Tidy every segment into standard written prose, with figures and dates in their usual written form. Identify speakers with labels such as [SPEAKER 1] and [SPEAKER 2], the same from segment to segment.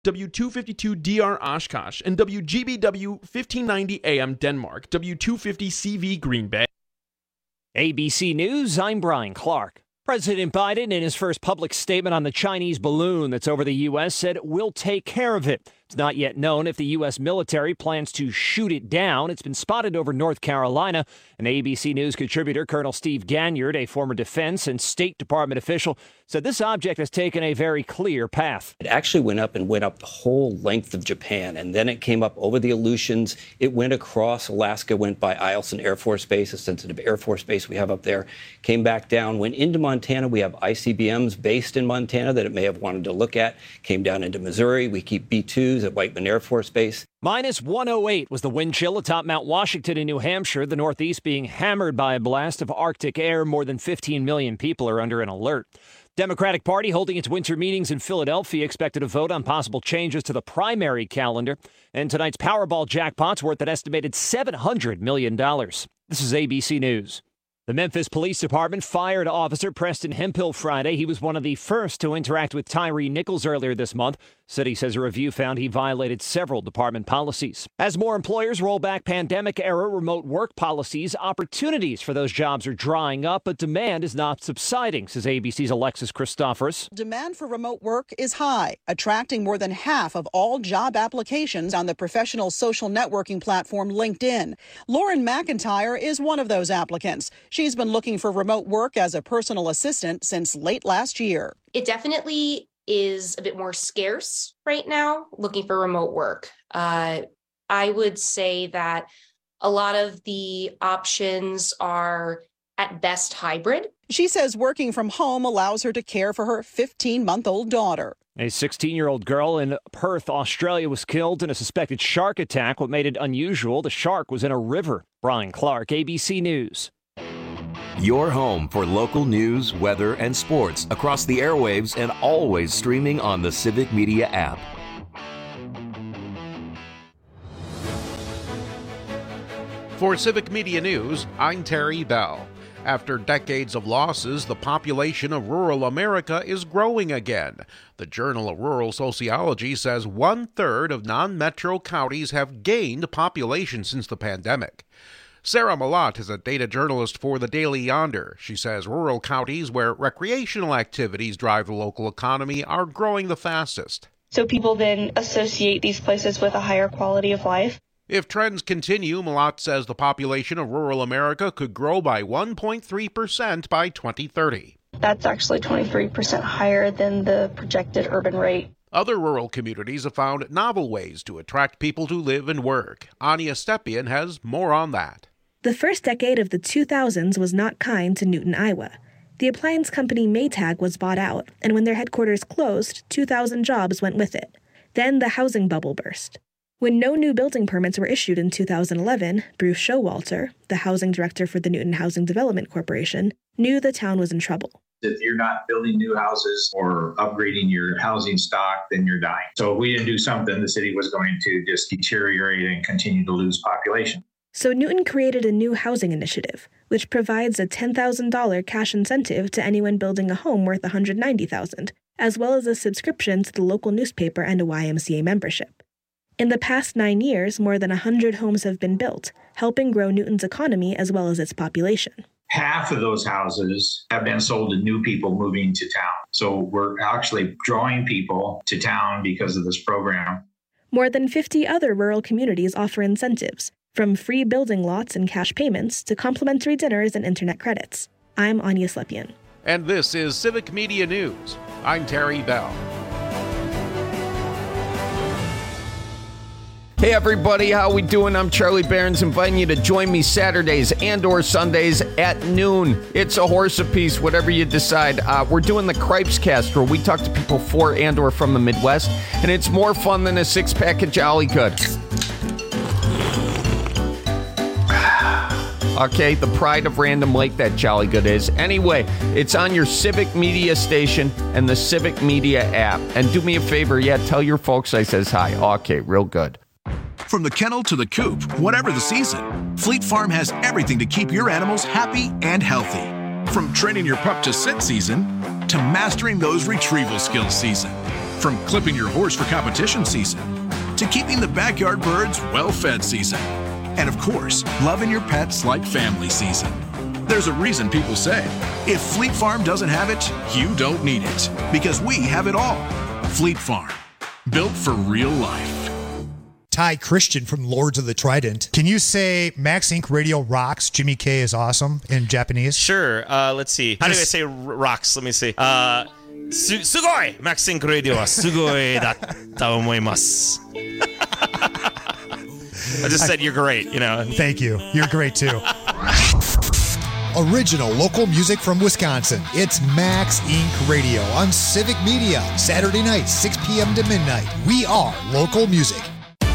[SPEAKER 1] W252DR Oshkosh, and WGBW 1590 AM Denmark, W250 CV Green Bay.
[SPEAKER 2] ABC News, I'm Brian Clark. President Biden, in his first public statement on the Chinese balloon that's over the U.S., said we'll take care of it. It's not yet known if the U.S. military plans to shoot it down. It's been spotted over North Carolina. An ABC News contributor, Colonel Steve Ganyard, a former Defense and State Department official, said this object has taken a very clear path.
[SPEAKER 3] It actually went up the whole length of Japan, and then it came up over the Aleutians. It went across Alaska, went by Eielson Air Force Base, a sensitive Air Force base we have up there, came back down, went into Montana. We have ICBMs based in Montana that it may have wanted to look at, came down into Missouri. We keep B-2s at Whiteman Air Force Base.
[SPEAKER 2] Minus 108 was the wind chill atop Mount Washington in New Hampshire, the Northeast being hammered by a blast of Arctic air. More than 15 million people are under an alert. Democratic Party holding its winter meetings in Philadelphia, expected to vote on possible changes to the primary calendar. And tonight's Powerball jackpot's worth an estimated $700 million. This is ABC News. The Memphis Police Department fired Officer Preston Hemphill Friday. He was one of the first to interact with Tyree Nichols earlier this month. City says a review found he violated several department policies. As more employers roll back pandemic-era remote work policies, opportunities for those jobs are drying up, but demand is not subsiding, says ABC's Alexis Christophorus.
[SPEAKER 4] Demand for remote work is high, attracting more than half of all job applications on the professional social networking platform LinkedIn. Lauren McIntyre is one of those applicants. She's been looking for remote work as a personal assistant since late last year.
[SPEAKER 5] It definitely is a bit more scarce right now, looking for remote work. I would say that a lot of the options are at best hybrid.
[SPEAKER 4] She says working from home allows her to care for her 15-month-old daughter.
[SPEAKER 2] A 16-year-old girl in Perth, Australia, was killed in a suspected shark attack. What made it unusual, the shark was in a river. Brian Clark, ABC News.
[SPEAKER 6] Your home for local news, weather, and sports across the airwaves and always streaming on the Civic Media app.
[SPEAKER 7] For Civic Media News, I'm Terry Bell. After decades of losses, the population of rural America is growing again. The Journal of Rural Sociology says 1/3 of non-metro counties have gained population since the pandemic. Sarah Malott is a data journalist for the Daily Yonder. She says rural counties where recreational activities drive the local economy are growing the fastest.
[SPEAKER 8] So people then associate these places with a higher quality of life.
[SPEAKER 7] If trends continue, Malott says the population of rural America could grow by 1.3% by 2030.
[SPEAKER 8] That's actually 23% higher than the projected urban rate.
[SPEAKER 7] Other rural communities have found novel ways to attract people to live and work. Anya Stepien has more on that.
[SPEAKER 9] The first decade of the 2000s was not kind to Newton, Iowa. The appliance company Maytag was bought out, and when their headquarters closed, 2,000 jobs went with it. Then the housing bubble burst. When no new building permits were issued in 2011, Bruce Showalter, the housing director for the Newton Housing Development Corporation, knew the town was in trouble.
[SPEAKER 10] If you're not building new houses or upgrading your housing stock, then you're dying. So if we didn't do something, the city was going to just deteriorate and continue to lose population.
[SPEAKER 9] So Newton created a new housing initiative, which provides a $10,000 cash incentive to anyone building a home worth $190,000, as well as a subscription to the local newspaper and a YMCA membership. In the past 9 years, more than 100 homes have been built, helping grow Newton's economy as well as its population.
[SPEAKER 10] Half of those houses have been sold to new people moving to town. So we're actually drawing people to town because of this program.
[SPEAKER 9] More than 50 other rural communities offer incentives, from free building lots and cash payments to complimentary dinners and internet credits. I'm Anya Slepian.
[SPEAKER 7] And this is Civic Media News. I'm Terry Bell.
[SPEAKER 11] Hey everybody, how we doing? I'm Charlie Barons, inviting you to join me Saturdays and or Sundays at noon. It's a horse apiece, whatever you decide. We're doing the Cripes Cast, where we talk to people for and or from the Midwest, and it's more fun than a six-pack of Jolly Good. Okay, the pride of Random Lake, that Jolly Good is. Anyway, it's on your Civic Media station and the Civic Media app. And do me a favor, tell your folks I says hi. Okay, real good.
[SPEAKER 12] From the kennel to the coop, whatever the season, Fleet Farm has everything to keep your animals happy and healthy. From training your pup to sit season to mastering those retrieval skills season, From clipping your horse for competition season to keeping the backyard birds well-fed season. And of course, loving your pets like family season. There's a reason people say, if Fleet Farm doesn't have it, you don't need it. Because we have it all. Fleet Farm. Built for real life.
[SPEAKER 13] Ty Christian from Lords of the Trident. Can you say Max Inc. Radio rocks, Jimmy K is awesome in Japanese?
[SPEAKER 14] Sure. Let's see. How do I say rocks? Let me see. Sugoi! Max Inc. Radio wa sugoi datta omoimasu. I just said you're great, you know.
[SPEAKER 13] Thank you. You're great too. Original local music from Wisconsin. It's Max Inc. Radio on Civic Media. Saturday night, 6 p.m. to midnight. We are local music.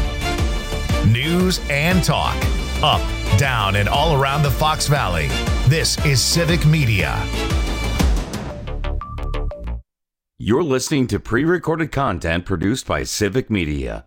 [SPEAKER 15] News and talk. Up, down, and all around the Fox Valley. This is Civic Media.
[SPEAKER 6] You're listening to pre-recorded content produced by Civic Media.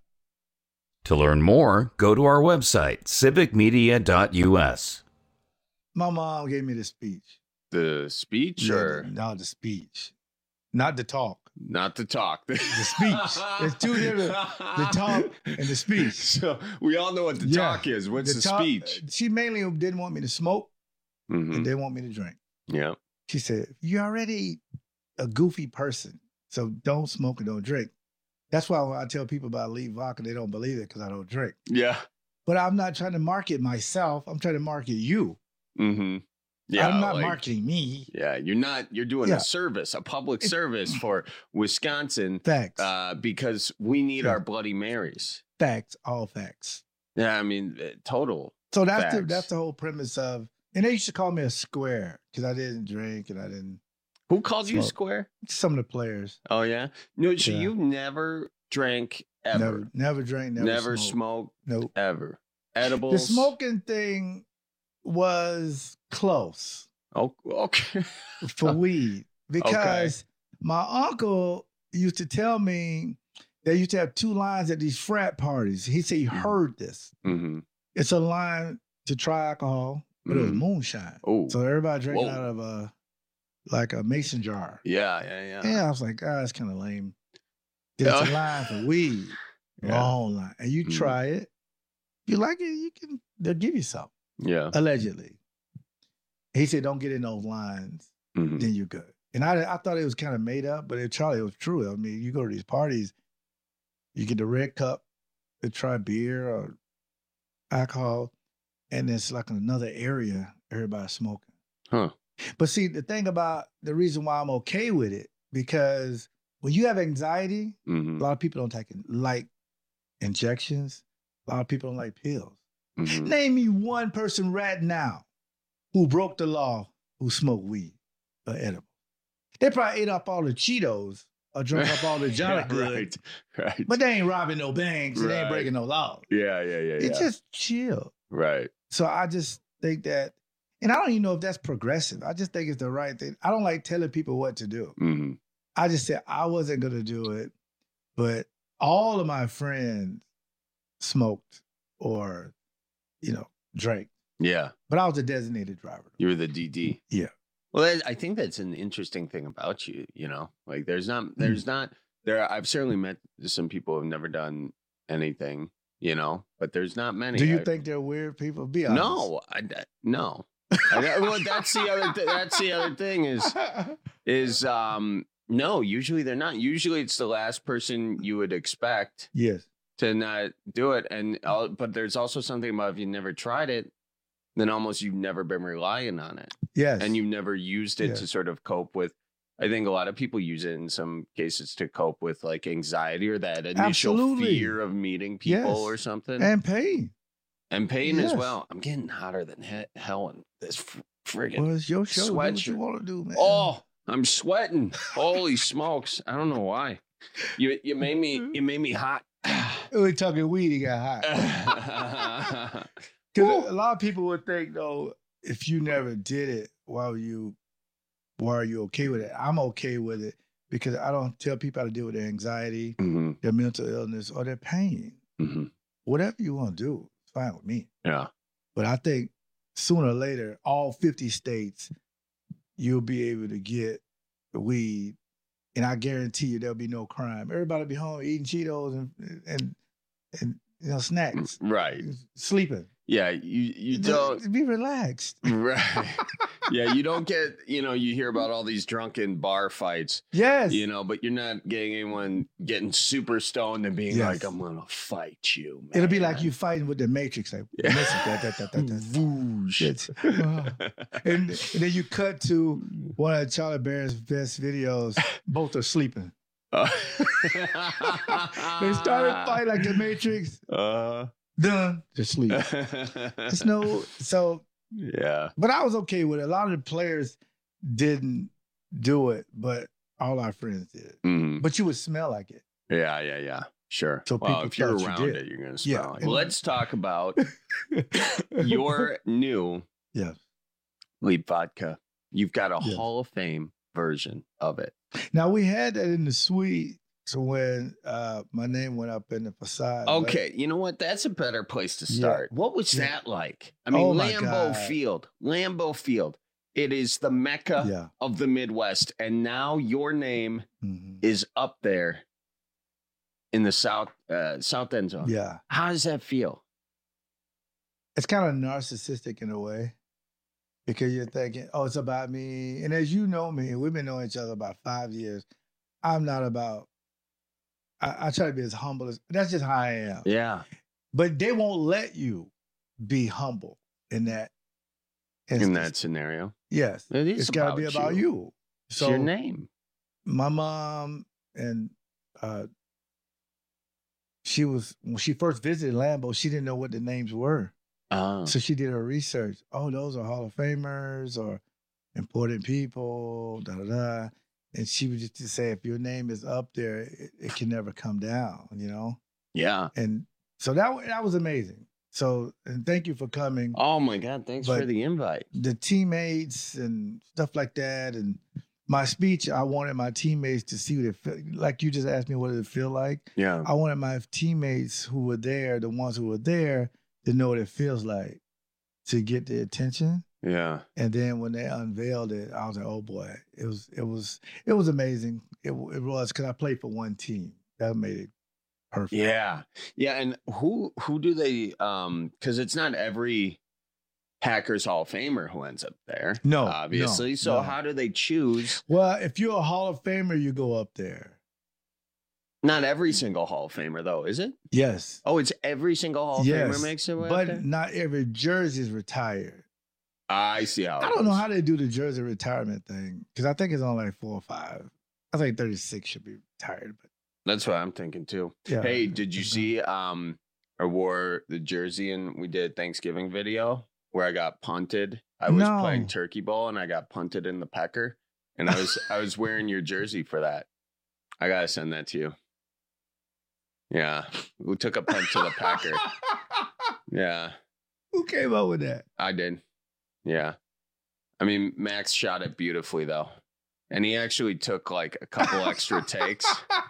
[SPEAKER 6] To learn more, go to our website, civicmedia.us.
[SPEAKER 16] My mom gave me the speech.
[SPEAKER 11] The speech or?
[SPEAKER 16] No, the speech. Not the talk.
[SPEAKER 11] Not the talk.
[SPEAKER 16] The speech. There's two different, the talk and the speech.
[SPEAKER 11] So we all know what the talk is. What's the speech?
[SPEAKER 16] She mainly didn't want me to smoke and didn't want me to drink.
[SPEAKER 11] Yeah.
[SPEAKER 16] She said, you're already a goofy person, so don't smoke and don't drink. That's why when I tell people about Elite Vodka, they don't believe it because I don't drink.
[SPEAKER 11] Yeah.
[SPEAKER 16] But I'm not trying to market myself. I'm trying to market you.
[SPEAKER 11] Mm-hmm. Yeah,
[SPEAKER 16] I'm not marketing me.
[SPEAKER 11] Yeah, you're doing a service, a public service for Wisconsin.
[SPEAKER 16] Facts.
[SPEAKER 11] Because we need our Bloody Marys.
[SPEAKER 16] Facts, all facts.
[SPEAKER 11] Yeah, I mean, total.
[SPEAKER 16] So
[SPEAKER 11] facts.
[SPEAKER 16] that's the whole premise of, and they used to call me a square because I didn't drink and I didn't.
[SPEAKER 11] Who called you square?
[SPEAKER 16] Some of the players.
[SPEAKER 11] Oh, yeah? No, so you never drank ever?
[SPEAKER 16] Never drank,
[SPEAKER 11] never smoked?
[SPEAKER 16] Nope.
[SPEAKER 11] Ever? Edibles?
[SPEAKER 16] The smoking thing was close.
[SPEAKER 11] Oh, okay.
[SPEAKER 16] For weed. Because my uncle used to tell me they used to have two lines at these frat parties. He said he heard this.
[SPEAKER 11] Mm-hmm.
[SPEAKER 16] It's a line to try alcohol, but it was moonshine.
[SPEAKER 11] Oh.
[SPEAKER 16] So everybody drinking out of a mason jar.
[SPEAKER 11] Yeah.
[SPEAKER 16] Yeah, I was like, that's kind of lame. There's a line for weed. Long line. And you try it. If you like it, they'll give you something.
[SPEAKER 11] Yeah.
[SPEAKER 16] Allegedly. He said, don't get in those lines, then you're good. And I thought it was kind of made up, but it was true. I mean, you go to these parties, you get the red cup to try beer or alcohol, and it's like another area everybody's smoking.
[SPEAKER 11] Huh.
[SPEAKER 16] But see, the thing about the reason why I'm okay with it, because when you have anxiety, a lot of people don't like injections. A lot of people don't like pills. Name me one person right now who broke the law who smoked weed or edible. They probably ate up all the Cheetos or drank up all the Jolly Good.
[SPEAKER 11] Right.
[SPEAKER 16] But they ain't robbing no banks and they ain't breaking no laws.
[SPEAKER 11] Yeah.
[SPEAKER 16] It's just chill.
[SPEAKER 11] Right.
[SPEAKER 16] So I just think that, and I don't even know if that's progressive. I just think it's the right thing. I don't like telling people what to do. I just said I wasn't going to do it, but all of my friends smoked or, drank.
[SPEAKER 11] Yeah.
[SPEAKER 16] But I was a designated driver.
[SPEAKER 11] You were the DD.
[SPEAKER 16] Yeah.
[SPEAKER 11] Well, I think that's an interesting thing about you, like I've certainly met some people who have never done anything, but there's not many.
[SPEAKER 16] Do you think they're weird people? Be honest.
[SPEAKER 11] No. Well, that's the other thing is no, usually they're not. Usually it's the last person you would expect.
[SPEAKER 16] Yes.
[SPEAKER 11] To not do it. But there's also something about if you never tried it, then almost you've never been relying on it.
[SPEAKER 16] Yes.
[SPEAKER 11] And you've never used it to sort of cope with. I think a lot of people use it in some cases to cope with like anxiety or that initial fear of meeting people or something.
[SPEAKER 16] And pain.
[SPEAKER 11] As well. I'm getting hotter than hell in this friggin'
[SPEAKER 16] well, it's your show.
[SPEAKER 11] sweatshirt.
[SPEAKER 16] Do what you want to do, man.
[SPEAKER 11] Oh, I'm sweating. Holy smokes. I don't know why. You made me hot.
[SPEAKER 16] We're talking weed, he got hot. Because a lot of people would think, though, if you never did it, why are you okay with it? I'm okay with it because I don't tell people how to deal with their anxiety, their mental illness, or their pain. Whatever you want to do, it's fine with me.
[SPEAKER 11] Yeah.
[SPEAKER 16] But I think sooner or later, all 50 states, you'll be able to get the weed and I guarantee you there'll be no crime. Everybody will be home eating Cheetos and snacks.
[SPEAKER 11] Right.
[SPEAKER 16] Sleeping.
[SPEAKER 11] Yeah, you don't
[SPEAKER 16] be relaxed.
[SPEAKER 11] Right. Yeah, you don't get, you hear about all these drunken bar fights.
[SPEAKER 16] Yes.
[SPEAKER 11] But you're not getting anyone getting super stoned and being like, I'm going to fight you, man.
[SPEAKER 16] It'll be like you fighting with the Matrix. Like, and then you cut to one of Charlie Barron's best videos. Both are sleeping. They started fighting like the Matrix. Done. Just sleep.
[SPEAKER 11] Yeah.
[SPEAKER 16] But I was okay with it. A lot of the players didn't do it, but all our friends did.
[SPEAKER 11] Mm-hmm.
[SPEAKER 16] But you would smell like it.
[SPEAKER 11] Yeah. Sure.
[SPEAKER 16] So
[SPEAKER 11] well, if you're
[SPEAKER 16] you
[SPEAKER 11] around
[SPEAKER 16] did.
[SPEAKER 11] it, you're going to smell like it. Let's talk about your new Leap vodka. You've got a Hall of Fame version of it.
[SPEAKER 16] Now, we had that in the suite. So when my name went up in the facade.
[SPEAKER 11] Okay, you know what? That's a better place to start.
[SPEAKER 16] Yeah.
[SPEAKER 11] What was that like? I mean, Lambeau Field. It is the mecca of the Midwest. And now your name is up there in the south end zone.
[SPEAKER 16] Yeah.
[SPEAKER 11] How does that feel?
[SPEAKER 16] It's kind of narcissistic in a way. Because you're thinking, oh, it's about me. And as you know me, we've been knowing each other about 5 years. I'm not about... I try to be as humble as... That's just how I am.
[SPEAKER 11] Yeah.
[SPEAKER 16] But they won't let you be humble in that instance.
[SPEAKER 11] In that scenario.
[SPEAKER 16] Yes.
[SPEAKER 11] It's
[SPEAKER 16] got to be about you.
[SPEAKER 11] It's your name.
[SPEAKER 16] My mom and when she first visited Lambeau, she didn't know what the names were. So she did her research. Oh, those are Hall of Famers or important people, da-da-da. And she would just say, if your name is up there, it can never come down,
[SPEAKER 11] Yeah.
[SPEAKER 16] And so that was amazing. So, and thank you for coming.
[SPEAKER 11] Oh, my God. Thanks for the invite.
[SPEAKER 16] The teammates and stuff like that. And my speech, I wanted my teammates to see what it felt like. You just asked me, what did it feel like?
[SPEAKER 11] Yeah.
[SPEAKER 16] I wanted my teammates who were there, the ones who were there, to know what it feels like to get the attention.
[SPEAKER 11] Yeah.
[SPEAKER 16] And then when they unveiled it, I was like, oh boy, it was amazing. It was because I played for one team. That made it perfect.
[SPEAKER 11] Yeah. Yeah. And who do they, because it's not every Packers Hall of Famer who ends up there.
[SPEAKER 16] No.
[SPEAKER 11] Obviously. So how do they choose?
[SPEAKER 16] Well, if you're a Hall of Famer, you go up there.
[SPEAKER 11] Not every single Hall of Famer, though, is it?
[SPEAKER 16] Yes.
[SPEAKER 11] Oh, it's every single Hall of Famer makes it way up there?
[SPEAKER 16] But not every jersey is retired.
[SPEAKER 11] I see how
[SPEAKER 16] I don't know how they do the jersey retirement thing, because I think it's only like 4 or 5. I think 36 should be retired. But
[SPEAKER 11] that's what I'm thinking, too.
[SPEAKER 16] Yeah.
[SPEAKER 11] Hey, did you see I wore the jersey and we did a Thanksgiving video where I got punted? I was playing Turkey Bowl and I got punted in the pecker. And I was wearing your jersey for that. I got to send that to you. Yeah, we took a punt to the Packer. Yeah.
[SPEAKER 16] Who came up with that?
[SPEAKER 11] I did. Yeah. I mean, Max shot it beautifully, though. And he actually took like a couple extra takes,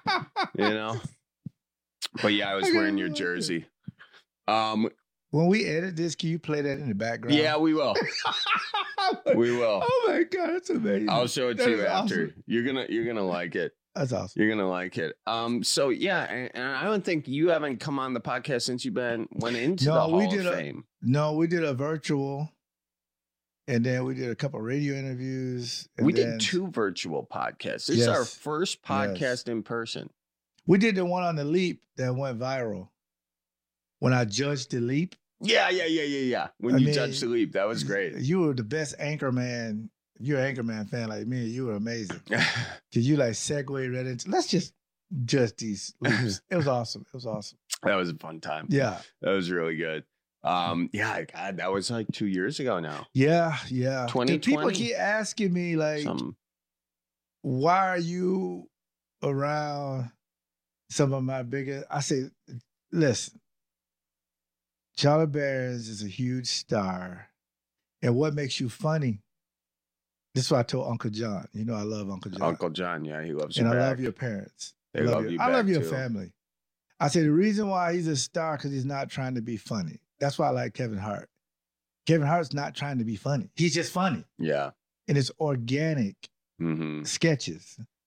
[SPEAKER 11] But yeah, I was wearing your jersey.
[SPEAKER 16] When we edit this, can you play that in the background?
[SPEAKER 11] Yeah, we will. We will.
[SPEAKER 16] Oh my God, that's amazing.
[SPEAKER 11] I'll show it to you after.
[SPEAKER 16] Awesome.
[SPEAKER 11] You're gonna like it.
[SPEAKER 16] That's awesome.
[SPEAKER 11] You're gonna like it. So yeah, and I don't think you haven't come on the podcast since you went into the Hall of Fame.
[SPEAKER 16] We did a virtual, and then we did a couple of radio interviews.
[SPEAKER 11] We did 2 virtual podcasts. This is our first podcast in person.
[SPEAKER 16] We did the one on the leap that went viral. When I judged the leap.
[SPEAKER 11] Yeah. When you judged the leap, that was great.
[SPEAKER 16] You were the best anchor man. If you're an Anchorman fan like me, you were amazing. Because you segue right into, let's just judge these leaps. It was awesome.
[SPEAKER 11] That was a fun time.
[SPEAKER 16] Yeah.
[SPEAKER 11] That was really good. Yeah, God, that was like 2 years ago now.
[SPEAKER 16] Yeah.
[SPEAKER 11] 2020.
[SPEAKER 16] People keep asking me why are you around some of my biggest, I say, listen, Charlie Behrens is a huge star. And what makes you funny? This is what I told Uncle John. I love Uncle John.
[SPEAKER 11] Uncle John, yeah, he loves you.
[SPEAKER 16] And
[SPEAKER 11] back.
[SPEAKER 16] I love your parents.
[SPEAKER 11] They love you.
[SPEAKER 16] I love your
[SPEAKER 11] too.
[SPEAKER 16] family. I say the reason why he's a star because he's not trying to be funny. That's why I like Kevin Hart. Kevin Hart's not trying to be funny. He's just funny.
[SPEAKER 11] Yeah.
[SPEAKER 16] And it's organic sketches.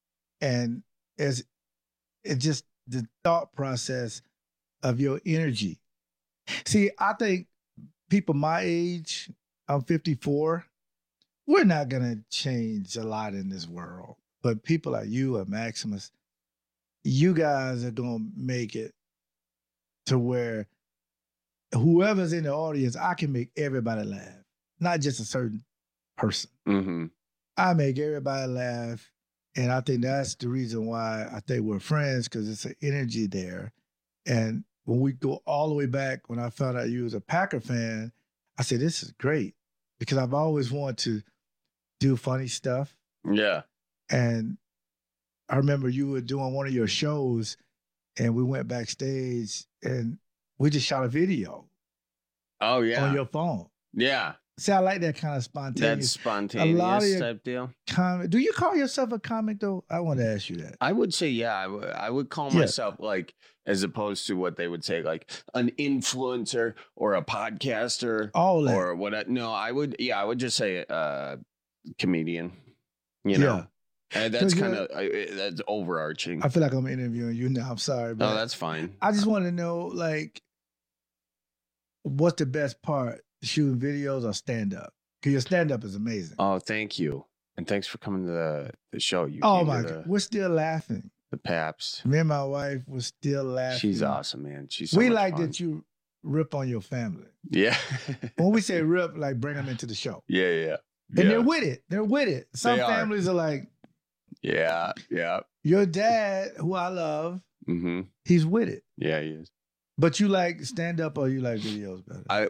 [SPEAKER 16] And it's just the thought process of your energy. See, I think people my age, I'm 54, we're not going to change a lot in this world. But people like you and Maximus, you guys are going to make it to where whoever's in the audience, I can make everybody laugh, not just a certain person.
[SPEAKER 11] Mm-hmm.
[SPEAKER 16] I make everybody laugh. And I think that's the reason why I think we're friends, because it's an energy there. And when we go all the way back, when I found out you was a Packer fan, I said, this is great, because I've always wanted to do funny stuff.
[SPEAKER 11] Yeah.
[SPEAKER 16] And I remember you were doing one of your shows, and we went backstage, and we just shot a video.
[SPEAKER 11] Oh, yeah.
[SPEAKER 16] On your phone.
[SPEAKER 11] Yeah.
[SPEAKER 16] See, I like that kind of spontaneous.
[SPEAKER 11] That spontaneous type deal.
[SPEAKER 16] Do you call yourself a comic, though? I want to ask you that.
[SPEAKER 11] I would say, yeah. I would call myself, like, as opposed to what they would say, like an influencer or a podcaster.
[SPEAKER 16] All that.
[SPEAKER 11] Or what? No, I would just say comedian. You know? And that's kind of, that's overarching.
[SPEAKER 16] I feel like I'm interviewing you now. I'm sorry. But
[SPEAKER 11] no, that's fine.
[SPEAKER 16] I just want to know, like, what's the best part? Shooting videos or stand-up? Because your stand-up is amazing.
[SPEAKER 11] Oh, thank you. And thanks for coming to the show.
[SPEAKER 16] Oh, my God. We're still laughing.
[SPEAKER 11] The Paps.
[SPEAKER 16] Me and my wife were still laughing.
[SPEAKER 11] She's awesome, man. She's so
[SPEAKER 16] we
[SPEAKER 11] much
[SPEAKER 16] like
[SPEAKER 11] fun.
[SPEAKER 16] that you rip on your family.
[SPEAKER 11] Yeah.
[SPEAKER 16] When we say rip, like bring them into the show.
[SPEAKER 11] Yeah.
[SPEAKER 16] And they're with it. They're with it. Some families are like,
[SPEAKER 11] yeah.
[SPEAKER 16] Your dad, who I love,
[SPEAKER 11] mm-hmm.
[SPEAKER 16] he's with it.
[SPEAKER 11] Yeah, he is.
[SPEAKER 16] But you like stand-up or you like videos better?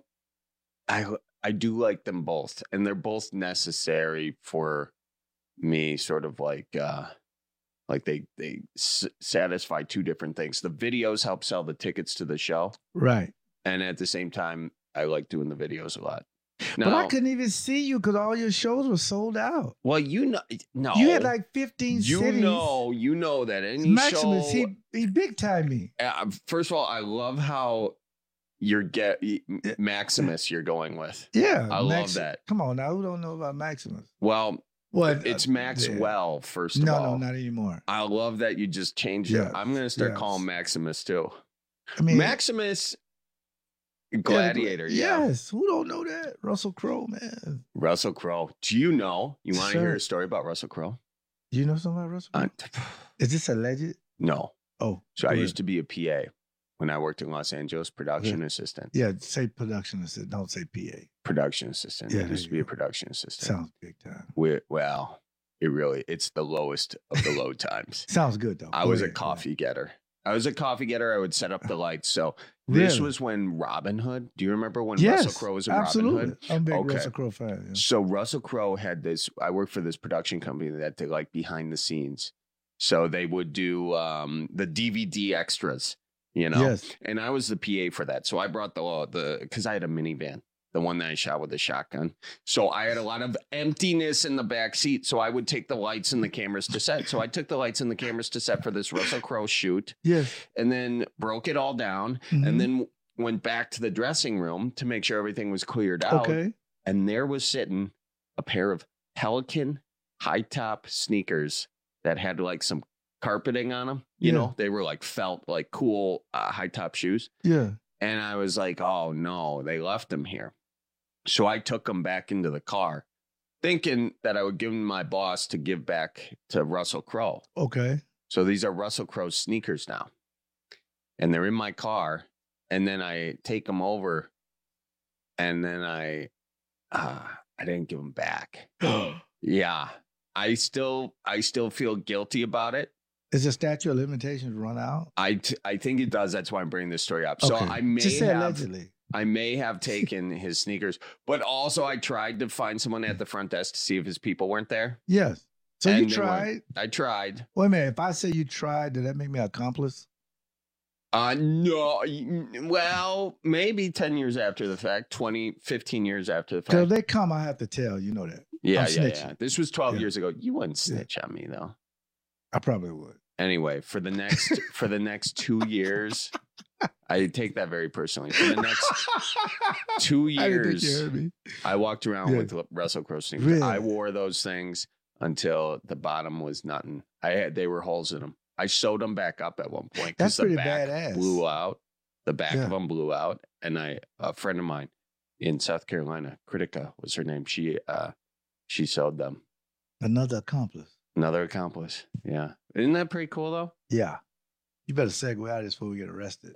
[SPEAKER 11] I do like them both, and they're both necessary for me. Sort of like they satisfy two different things. The videos help sell the tickets to the show,
[SPEAKER 16] right?
[SPEAKER 11] And at the same time, I like doing the videos a lot.
[SPEAKER 16] Now, but I couldn't even see you because all your shows were sold out.
[SPEAKER 11] Well, no,
[SPEAKER 16] you had like 15 cities.
[SPEAKER 11] You know that any
[SPEAKER 16] Maximus,
[SPEAKER 11] show.
[SPEAKER 16] he big time me.
[SPEAKER 11] First of all, I love how Maximus you're going with.
[SPEAKER 16] Yeah,
[SPEAKER 11] I love that.
[SPEAKER 16] Come on now, who don't know about Maximus?
[SPEAKER 11] Well,
[SPEAKER 16] what?
[SPEAKER 11] It's Maxwell. First of all,
[SPEAKER 16] no, not anymore.
[SPEAKER 11] I love that you just changed it. I'm gonna start calling Maximus too.
[SPEAKER 16] I mean,
[SPEAKER 11] Maximus. Gladiator, yeah.
[SPEAKER 16] Yes. Who don't know that? Russell Crowe, man.
[SPEAKER 11] Russell Crowe. Do you know? You want to hear a story about Russell Crowe?
[SPEAKER 16] Do you know something about Russell Crowe? Is this alleged?
[SPEAKER 11] No.
[SPEAKER 16] Oh.
[SPEAKER 11] So I used to be a PA when I worked in Los Angeles, production assistant.
[SPEAKER 16] Yeah, say production assistant. Don't say PA.
[SPEAKER 11] Production assistant.
[SPEAKER 16] Yeah,
[SPEAKER 11] I used to be a production assistant.
[SPEAKER 16] Sounds big time.
[SPEAKER 11] It's the lowest of the low times.
[SPEAKER 16] Sounds good, though.
[SPEAKER 11] I was a coffee getter. I would set up the lights. So this was when Robin Hood. Do you remember when Russell Crowe was in Robin Hood?
[SPEAKER 16] I'm a big Russell Crowe fan. Yeah.
[SPEAKER 11] So Russell Crowe had this. I worked for this production company that did like behind the scenes. So they would do the DVD extras, you know.
[SPEAKER 16] Yes.
[SPEAKER 11] And I was the PA for that. So I brought the because I had a minivan. The one that I shot with a shotgun. So I had a lot of emptiness in the back seat. So I would take the lights and the cameras to set. So I took the lights and the cameras to set for this Russell Crowe shoot.
[SPEAKER 16] Yes.
[SPEAKER 11] And then broke it all down.
[SPEAKER 16] Mm-hmm.
[SPEAKER 11] And then went back to the dressing room to make sure everything was cleared out.
[SPEAKER 16] Okay.
[SPEAKER 11] And there was sitting a pair of Pelican high top sneakers that had like some carpeting on them. You know, they were like felt, like cool high top shoes.
[SPEAKER 16] Yeah.
[SPEAKER 11] And I was like, oh no, they left them here. So I took them back into the car, thinking that I would give them my boss to give back to Russell Crowe.
[SPEAKER 16] Okay.
[SPEAKER 11] So these are Russell Crowe's sneakers now. And they're in my car. And then I take them over. And then I didn't give them back. Yeah. I still feel guilty about it.
[SPEAKER 16] Is the statute of limitations run out?
[SPEAKER 11] I think it does. That's why I'm bringing this story up. So
[SPEAKER 16] okay.
[SPEAKER 11] I may have taken his sneakers, but also I tried to find someone at the front desk to see if his people weren't there.
[SPEAKER 16] Yes. So
[SPEAKER 11] And
[SPEAKER 16] you
[SPEAKER 11] they
[SPEAKER 16] tried?
[SPEAKER 11] I tried.
[SPEAKER 16] Wait a minute. If I say you tried, did that make me an accomplice?
[SPEAKER 11] No. Well, maybe 10 years after the fact, 15 years after the fact.
[SPEAKER 16] Because if they come, I have to tell. You know that.
[SPEAKER 11] Yeah.
[SPEAKER 16] snitching.
[SPEAKER 11] This was 12 years ago. You wouldn't snitch on me, though.
[SPEAKER 16] I probably would.
[SPEAKER 11] Anyway, for the next 2 years, I take that very personally. For the next 2 years, I walked around with Russell Crowe sneakers.
[SPEAKER 16] Really?
[SPEAKER 11] I wore those things until the bottom was nothing. They were holes in them. I sewed them back up at one point.
[SPEAKER 16] That's pretty
[SPEAKER 11] the back
[SPEAKER 16] badass.
[SPEAKER 11] Blew out. The back of them blew out. And a friend of mine in South Carolina, Kritika was her name. She sewed them.
[SPEAKER 16] Another accomplice.
[SPEAKER 11] Yeah. Isn't that pretty cool though?
[SPEAKER 16] Yeah. You better segue out of this before we get arrested.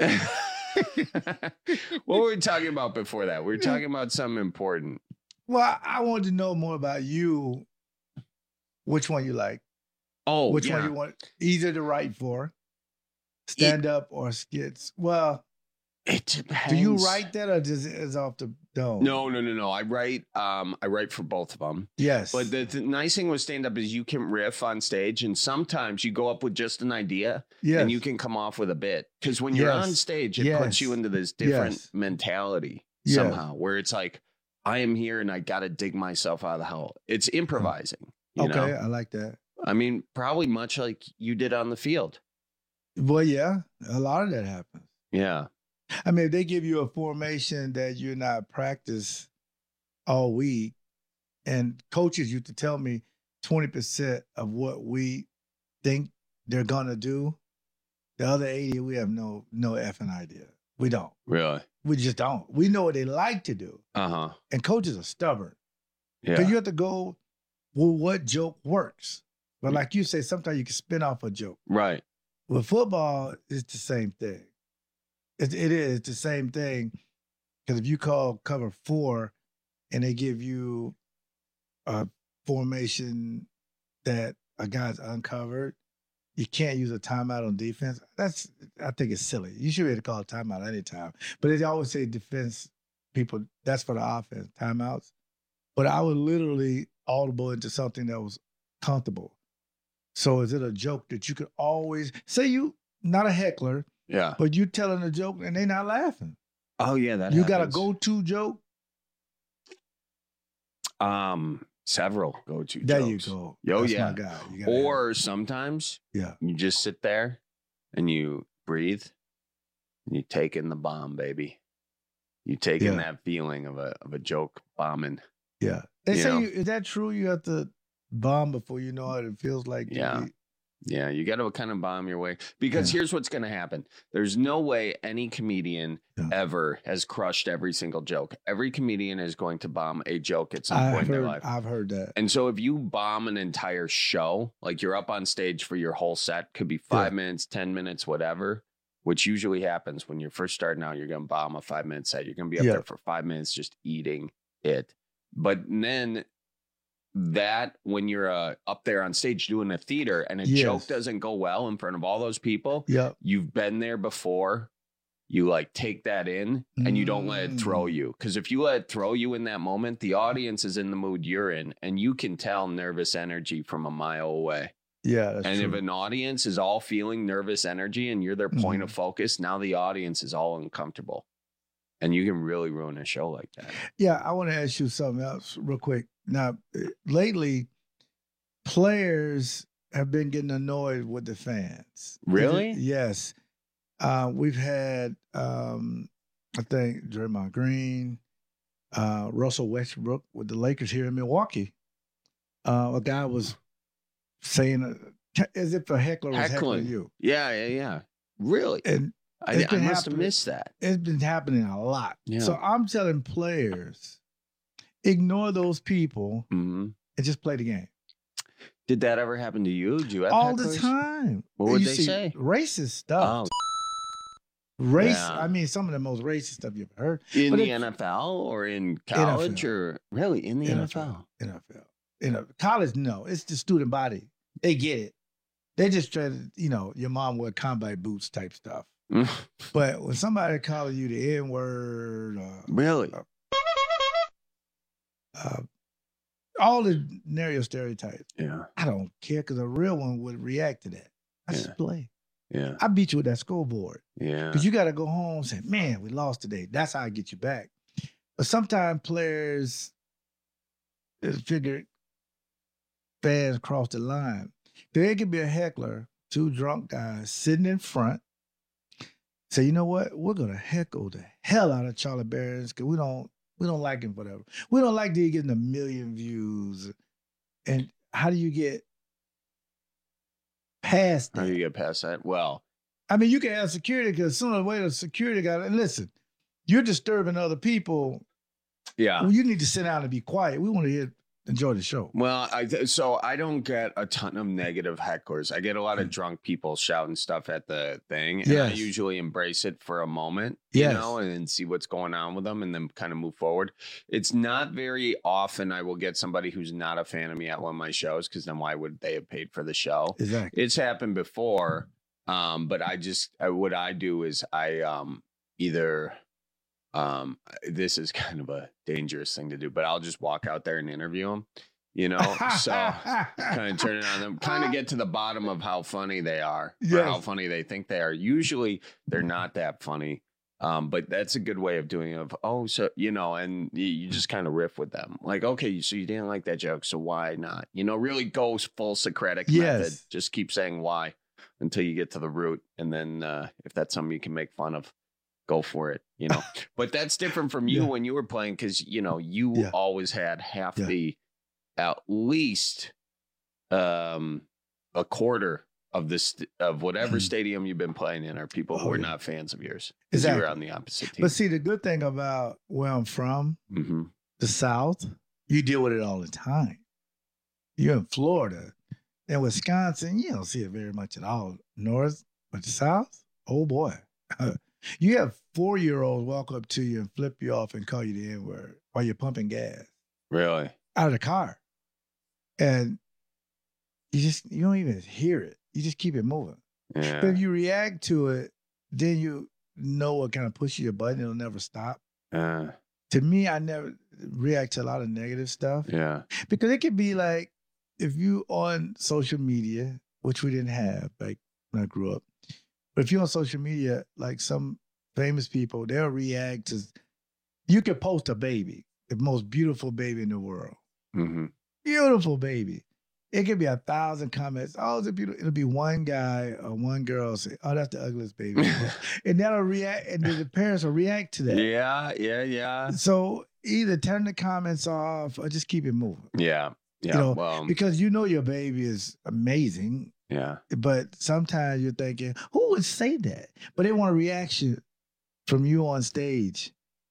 [SPEAKER 11] What were we talking about before that? We were talking about something important.
[SPEAKER 16] Well, I wanted to know more about you. Which one you like?
[SPEAKER 11] Oh,
[SPEAKER 16] which one you want either to write for, stand up or skits? Well,
[SPEAKER 11] it depends.
[SPEAKER 16] Do you write that or does it off the dome?
[SPEAKER 11] No. I write for both of them.
[SPEAKER 16] Yes.
[SPEAKER 11] But the nice thing with stand up is you can riff on stage, and sometimes you go up with just an idea and you can come off with a bit. Because when you're on stage, it puts you into this different mentality somehow where it's like, I am here and I got to dig myself out of the hell. It's improvising. You know?
[SPEAKER 16] I like that.
[SPEAKER 11] I mean, probably much like you did on the field.
[SPEAKER 16] Well, yeah, a lot of that happens.
[SPEAKER 11] Yeah.
[SPEAKER 16] I mean, if they give you a formation that you're not practiced all week, and coaches used to tell me 20% of what we think they're going to do, the other 80, we have no effing idea. We don't.
[SPEAKER 11] Really?
[SPEAKER 16] We just don't. We know what they like to do.
[SPEAKER 11] Uh-huh.
[SPEAKER 16] And coaches are stubborn.
[SPEAKER 11] Yeah.
[SPEAKER 16] Because you have to go, well, what joke works? But like you say, sometimes you can spin off a joke.
[SPEAKER 11] Right.
[SPEAKER 16] With football, it's the same thing. It is the same thing. Because if you call cover 4 and they give you a formation that a guy's uncovered, you can't use a timeout on defense. I think it's silly. You should be able to call a timeout anytime. But they always say defense people, that's for the offense, timeouts. But I would literally audible into something that was comfortable. So is it a joke that you could always say you not a heckler, but you telling a joke and they not laughing?
[SPEAKER 11] Oh yeah, that
[SPEAKER 16] you
[SPEAKER 11] happens.
[SPEAKER 16] got a go-to joke?
[SPEAKER 11] Several go-to
[SPEAKER 16] There
[SPEAKER 11] jokes.
[SPEAKER 16] you go.
[SPEAKER 11] Oh
[SPEAKER 16] That's
[SPEAKER 11] yeah.
[SPEAKER 16] my guy. You gotta
[SPEAKER 11] Or sometimes you just sit there and you breathe and you take in the bomb, baby. You take in that feeling of a joke bombing.
[SPEAKER 16] Yeah. They say, is that true? You have to bomb before you know what it feels like to be.
[SPEAKER 11] Yeah, you got to kind of bomb your way. Because here's what's going to happen. There's no way any comedian ever has crushed every single joke. Every comedian is going to bomb a joke at some point in their life.
[SPEAKER 16] I've heard that.
[SPEAKER 11] And so if you bomb an entire show, like you're up on stage for your whole set, could be 5 minutes, 10 minutes, whatever, which usually happens when you're first starting out, you're going to bomb a 5-minute set. You're going to be up there for 5 minutes just eating it. But then that when you're up there on stage doing a theater and a joke doesn't go well in front of all those people, you've been there before. You like take that in and you don't let it throw you. Because if you let it throw you in that moment, the audience is in the mood you're in and you can tell nervous energy from a mile away.
[SPEAKER 16] Yeah. That's
[SPEAKER 11] and
[SPEAKER 16] true.
[SPEAKER 11] if an audience is all feeling nervous energy and you're their point of focus, now the audience is all uncomfortable. And you can really ruin a show like that.
[SPEAKER 16] Yeah, I want to ask you something else real quick. Now, lately, players have been getting annoyed with the fans.
[SPEAKER 11] Really?
[SPEAKER 16] Yes. We've had, I think, Draymond Green, Russell Westbrook with the Lakers here in Milwaukee. A guy was saying, as if a heckler was heckling you.
[SPEAKER 11] Yeah. Really?
[SPEAKER 16] And
[SPEAKER 11] I must have missed that.
[SPEAKER 16] It's been happening a lot.
[SPEAKER 11] Yeah.
[SPEAKER 16] So I'm telling players, ignore those people and just play the game.
[SPEAKER 11] Did that ever happen to you? Do you have
[SPEAKER 16] all
[SPEAKER 11] hecklers?
[SPEAKER 16] the time?
[SPEAKER 11] What would
[SPEAKER 16] You
[SPEAKER 11] they
[SPEAKER 16] see
[SPEAKER 11] say?
[SPEAKER 16] Racist stuff. I mean, some of the most racist stuff you've ever heard.
[SPEAKER 11] In
[SPEAKER 16] But
[SPEAKER 11] the
[SPEAKER 16] it-
[SPEAKER 11] NFL or in college
[SPEAKER 16] NFL.
[SPEAKER 11] or really in the NFL?
[SPEAKER 16] NFL. College, no. It's the student body. They get it. They just try to, your mom wear combat boots type stuff. But when somebody calling you the N-word,
[SPEAKER 11] really,
[SPEAKER 16] all the stereotypes.
[SPEAKER 11] Yeah,
[SPEAKER 16] I don't care because a real one would react to that. I just play.
[SPEAKER 11] Yeah,
[SPEAKER 16] I beat you with that scoreboard.
[SPEAKER 11] Yeah,
[SPEAKER 16] because you got to go home and say, "Man, we lost today." That's how I get you back. But sometimes players figure fans cross the line. There could be a heckler, 2 drunk guys sitting in front. Say, you know what? We're gonna heckle the hell out of Charlie Behrens because we don't like him, whatever. We don't like that he getting 1 million views. And how do you get past that?
[SPEAKER 11] How do you get past that? Well,
[SPEAKER 16] I mean, you can have security because sooner or later, security got to, and listen, you're disturbing other people.
[SPEAKER 11] Yeah.
[SPEAKER 16] Well, you need to sit down and be quiet. We want to enjoy the show.
[SPEAKER 11] Well, so I don't get a ton of negative hecklers. I get a lot of drunk people shouting stuff at the thing, and I usually embrace it for a moment, you know, and then see what's going on with them and then kind of move forward. It's not very often I will get somebody who's not a fan of me at one of my shows, because then why would they have paid for the show?
[SPEAKER 16] Exactly.
[SPEAKER 11] It's happened before, but what I do is I either... this is kind of a dangerous thing to do, but I'll just walk out there and interview them, you know, so kind of turn it on them, kind of get to the bottom of how funny they are, or how funny they think they are. Usually they're not that funny. But that's a good way of doing it. So, you know, and you just kind of riff with them like, okay, so you didn't like that joke. So why not, you know, really go full Socratic method. Just keep saying why until you get to the root. And then, if that's something you can make fun of, go for it, you know. But that's different from you when you were playing, because, you know, you always had half the, at least a quarter of this of whatever stadium you've been playing in are people who are not fans of yours. Because you were on the opposite team.
[SPEAKER 16] But see, the good thing about where I'm from, the South, you deal with it all the time. You're in Florida. In Wisconsin, you don't see it very much at all. North, but the South, oh boy. You have 4-year-olds walk up to you and flip you off and call you the N-word while you're pumping gas.
[SPEAKER 11] Really?
[SPEAKER 16] Out of the car. And you don't even hear it. You just keep it moving.
[SPEAKER 11] Yeah.
[SPEAKER 16] But if you react to it, then you know what kind of pushes your button. It'll never stop. To me, I never react to a lot of negative stuff.
[SPEAKER 11] Yeah.
[SPEAKER 16] Because it could be like, if you on social media, which we didn't have like when I grew up, but if you're on social media, like some famous people, they'll react to, you could post a baby, the most beautiful baby in the world. Beautiful baby. It could be 1,000 comments. Oh, it's beautiful. It'll be one guy or one girl say, oh, that's the ugliest baby. And that'll react, and then the parents will react to that.
[SPEAKER 11] Yeah.
[SPEAKER 16] So either turn the comments off or just keep it moving.
[SPEAKER 11] Yeah.
[SPEAKER 16] You know, because you know your baby is amazing.
[SPEAKER 11] Yeah.
[SPEAKER 16] But sometimes you're thinking, who would say that? But they want a reaction from you on stage.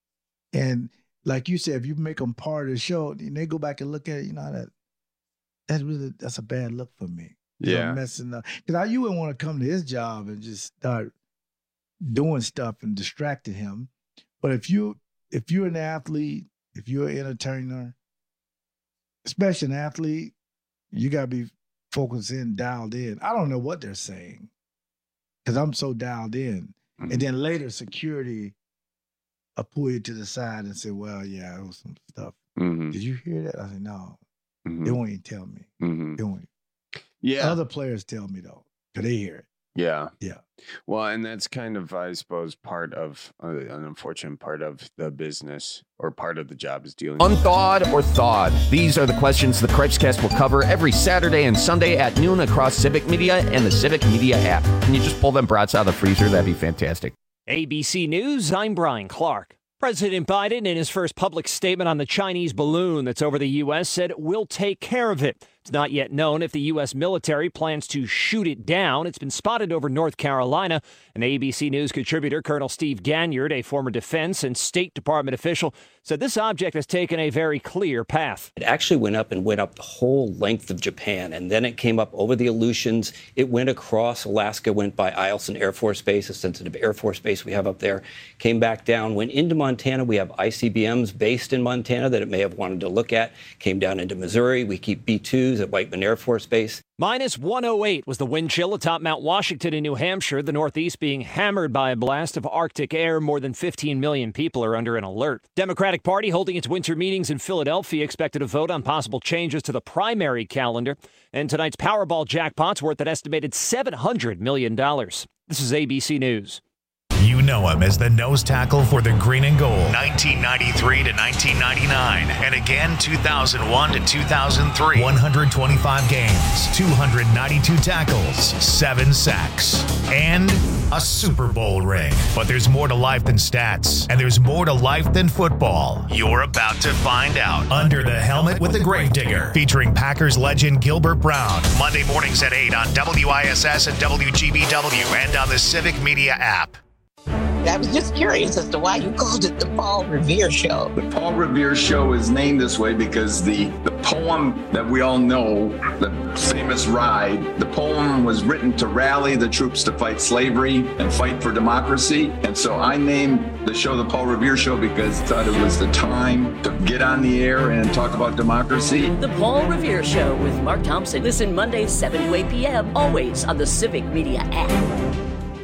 [SPEAKER 16] And like you said, if you make them part of the show, and they go back and look at it, you know, that's a bad look for me.
[SPEAKER 11] Yeah.
[SPEAKER 16] I'm messing up. Because you wouldn't want to come to his job and just start doing stuff and distracting him. But if you're an athlete, if you're an entertainer, especially an athlete, you got to be focused in, dialed in. I don't know what they're saying because I'm so dialed in. And then later security will pull you to the side and say, well, yeah, it was some stuff. Did you hear that? I said, no. They won't even tell me. They won't.
[SPEAKER 11] Yeah.
[SPEAKER 16] Other players tell me, though, because they hear it.
[SPEAKER 11] Yeah.
[SPEAKER 16] Yeah.
[SPEAKER 11] Well, and that's kind of, I suppose, part of an unfortunate part of the business or part of the job is dealing with.
[SPEAKER 17] Unthawed or thawed? These are the questions the Cripescast will cover every Saturday and Sunday at noon across Civic Media and the Civic Media app. Can you just pull them brats out of the freezer? That'd be fantastic.
[SPEAKER 2] ABC News, I'm Brian Clark. President Biden, in his first public statement on the Chinese balloon that's over the U.S., said we'll take care of it. It's not yet known if the U.S. military plans to shoot it down. It's been spotted over North Carolina. An ABC News contributor, Colonel Steve Ganyard, a former Defense and State Department official, said this object has taken a very clear path.
[SPEAKER 3] It actually went up the whole length of Japan, and then it came up over the Aleutians. It went across Alaska, went by Eielson Air Force Base, a sensitive Air Force base we have up there, came back down, went into Montana. We have ICBMs based in Montana that it may have wanted to look at, came down into Missouri. We keep B-2s at Whiteman Air Force Base.
[SPEAKER 2] Minus 108 was the wind chill atop Mount Washington in New Hampshire, the Northeast being hammered by a blast of Arctic air. More than 15 million people are under an alert. Democratic Party holding its winter meetings in Philadelphia expected to vote on possible changes to the primary calendar. And tonight's Powerball jackpot's worth an estimated $700 million. This is ABC News.
[SPEAKER 15] You know him as the nose tackle for the Green and Gold, 1993 to 1999, and again 2001 to 2003. 125 games, 292 tackles, 7 sacks, and a Super Bowl ring. But there's more to life than stats, and there's more to life than football. You're about to find out. Under the Helmet with the Gravedigger, featuring Packers legend Gilbert Brown. Monday mornings at 8 on WISS and WGBW and on the Civic Media app.
[SPEAKER 18] I was just curious as to why you called it the Paul Revere Show.
[SPEAKER 19] The Paul Revere Show is named this way because the poem that we all know, the famous ride, the poem was written to rally the troops to fight slavery and fight for democracy. And so I named the show the Paul Revere Show because I thought it was the time to get on the air and talk about democracy.
[SPEAKER 20] The Paul Revere Show with Mark Thompson. Listen Mondays 7 to 8 p.m. always on the Civic Media app.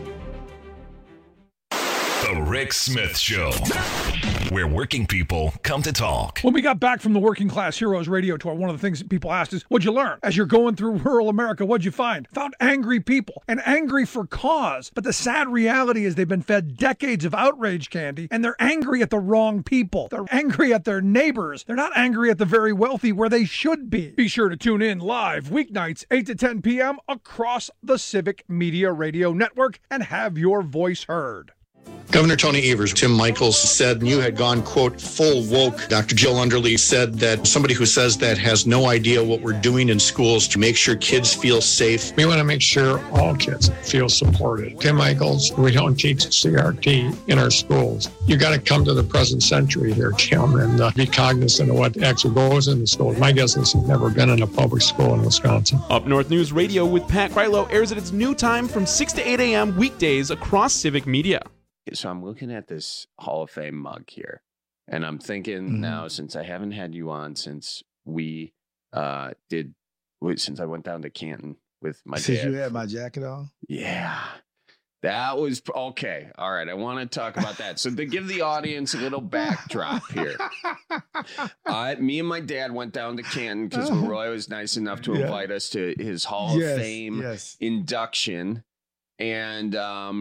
[SPEAKER 15] The Rick Smith Show, where working people come to talk.
[SPEAKER 21] When we got back from the Working Class Heroes radio tour, one of the things that people asked is, what'd you learn? As you're going through rural America, what'd you find? Found angry people, and angry for cause. But the sad reality is they've been fed decades of outrage candy, and they're angry at the wrong people. They're angry at their neighbors. They're not angry at the very wealthy where they should be. Be sure to tune in live weeknights, 8 to 10 p.m. across the Civic Media Radio Network and have your voice heard.
[SPEAKER 22] Governor Tony Evers, Tim Michaels said you had gone, quote, full woke. Dr. Jill Underly said that somebody who says that has no idea what we're doing in schools to make sure kids feel safe.
[SPEAKER 23] We want to make sure all kids feel supported. Tim Michaels, we don't teach CRT in our schools. You got to come to the present century here, Tim, and be cognizant of what actually goes in the schools. My guess is you've never been in a public school in Wisconsin.
[SPEAKER 1] Up North News Radio with Pat Krylo airs at its new time from 6 to 8 a.m. weekdays across Civic Media.
[SPEAKER 11] So I'm looking at this Hall of Fame mug here, and I'm thinking now, since I haven't had you on since since I went down to Canton with my dad.
[SPEAKER 16] Since you had my jacket on?
[SPEAKER 11] Yeah. That was okay. All right. I want to talk about that. So to give the audience a little backdrop here, me and my dad went down to Canton because Roy was nice enough to invite us to his Hall of Fame induction. And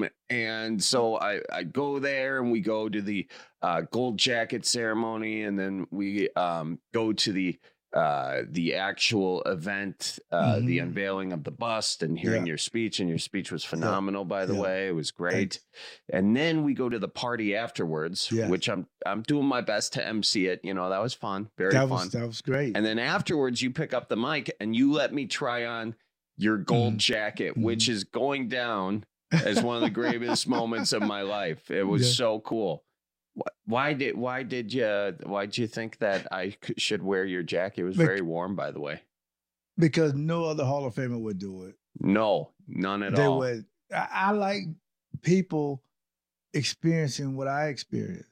[SPEAKER 11] so I go there and we go to the gold jacket ceremony, and then we go to the actual event, the unveiling of the bust and hearing your speech. And your speech was phenomenal, by the way. It was great. Thanks. And then we go to the party afterwards, which I'm doing my best to MC it. You know, that was fun. Very fun.
[SPEAKER 16] That was great.
[SPEAKER 11] And then afterwards, you pick up the mic and you let me try on your gold jacket, which is going down as one of the greatest moments of my life. It was so cool. Why did you think that I should wear your jacket? It was very warm, by the way.
[SPEAKER 16] Because no other Hall of Famer would do it.
[SPEAKER 11] No, none at all.
[SPEAKER 16] They would. I like people experiencing what I experienced.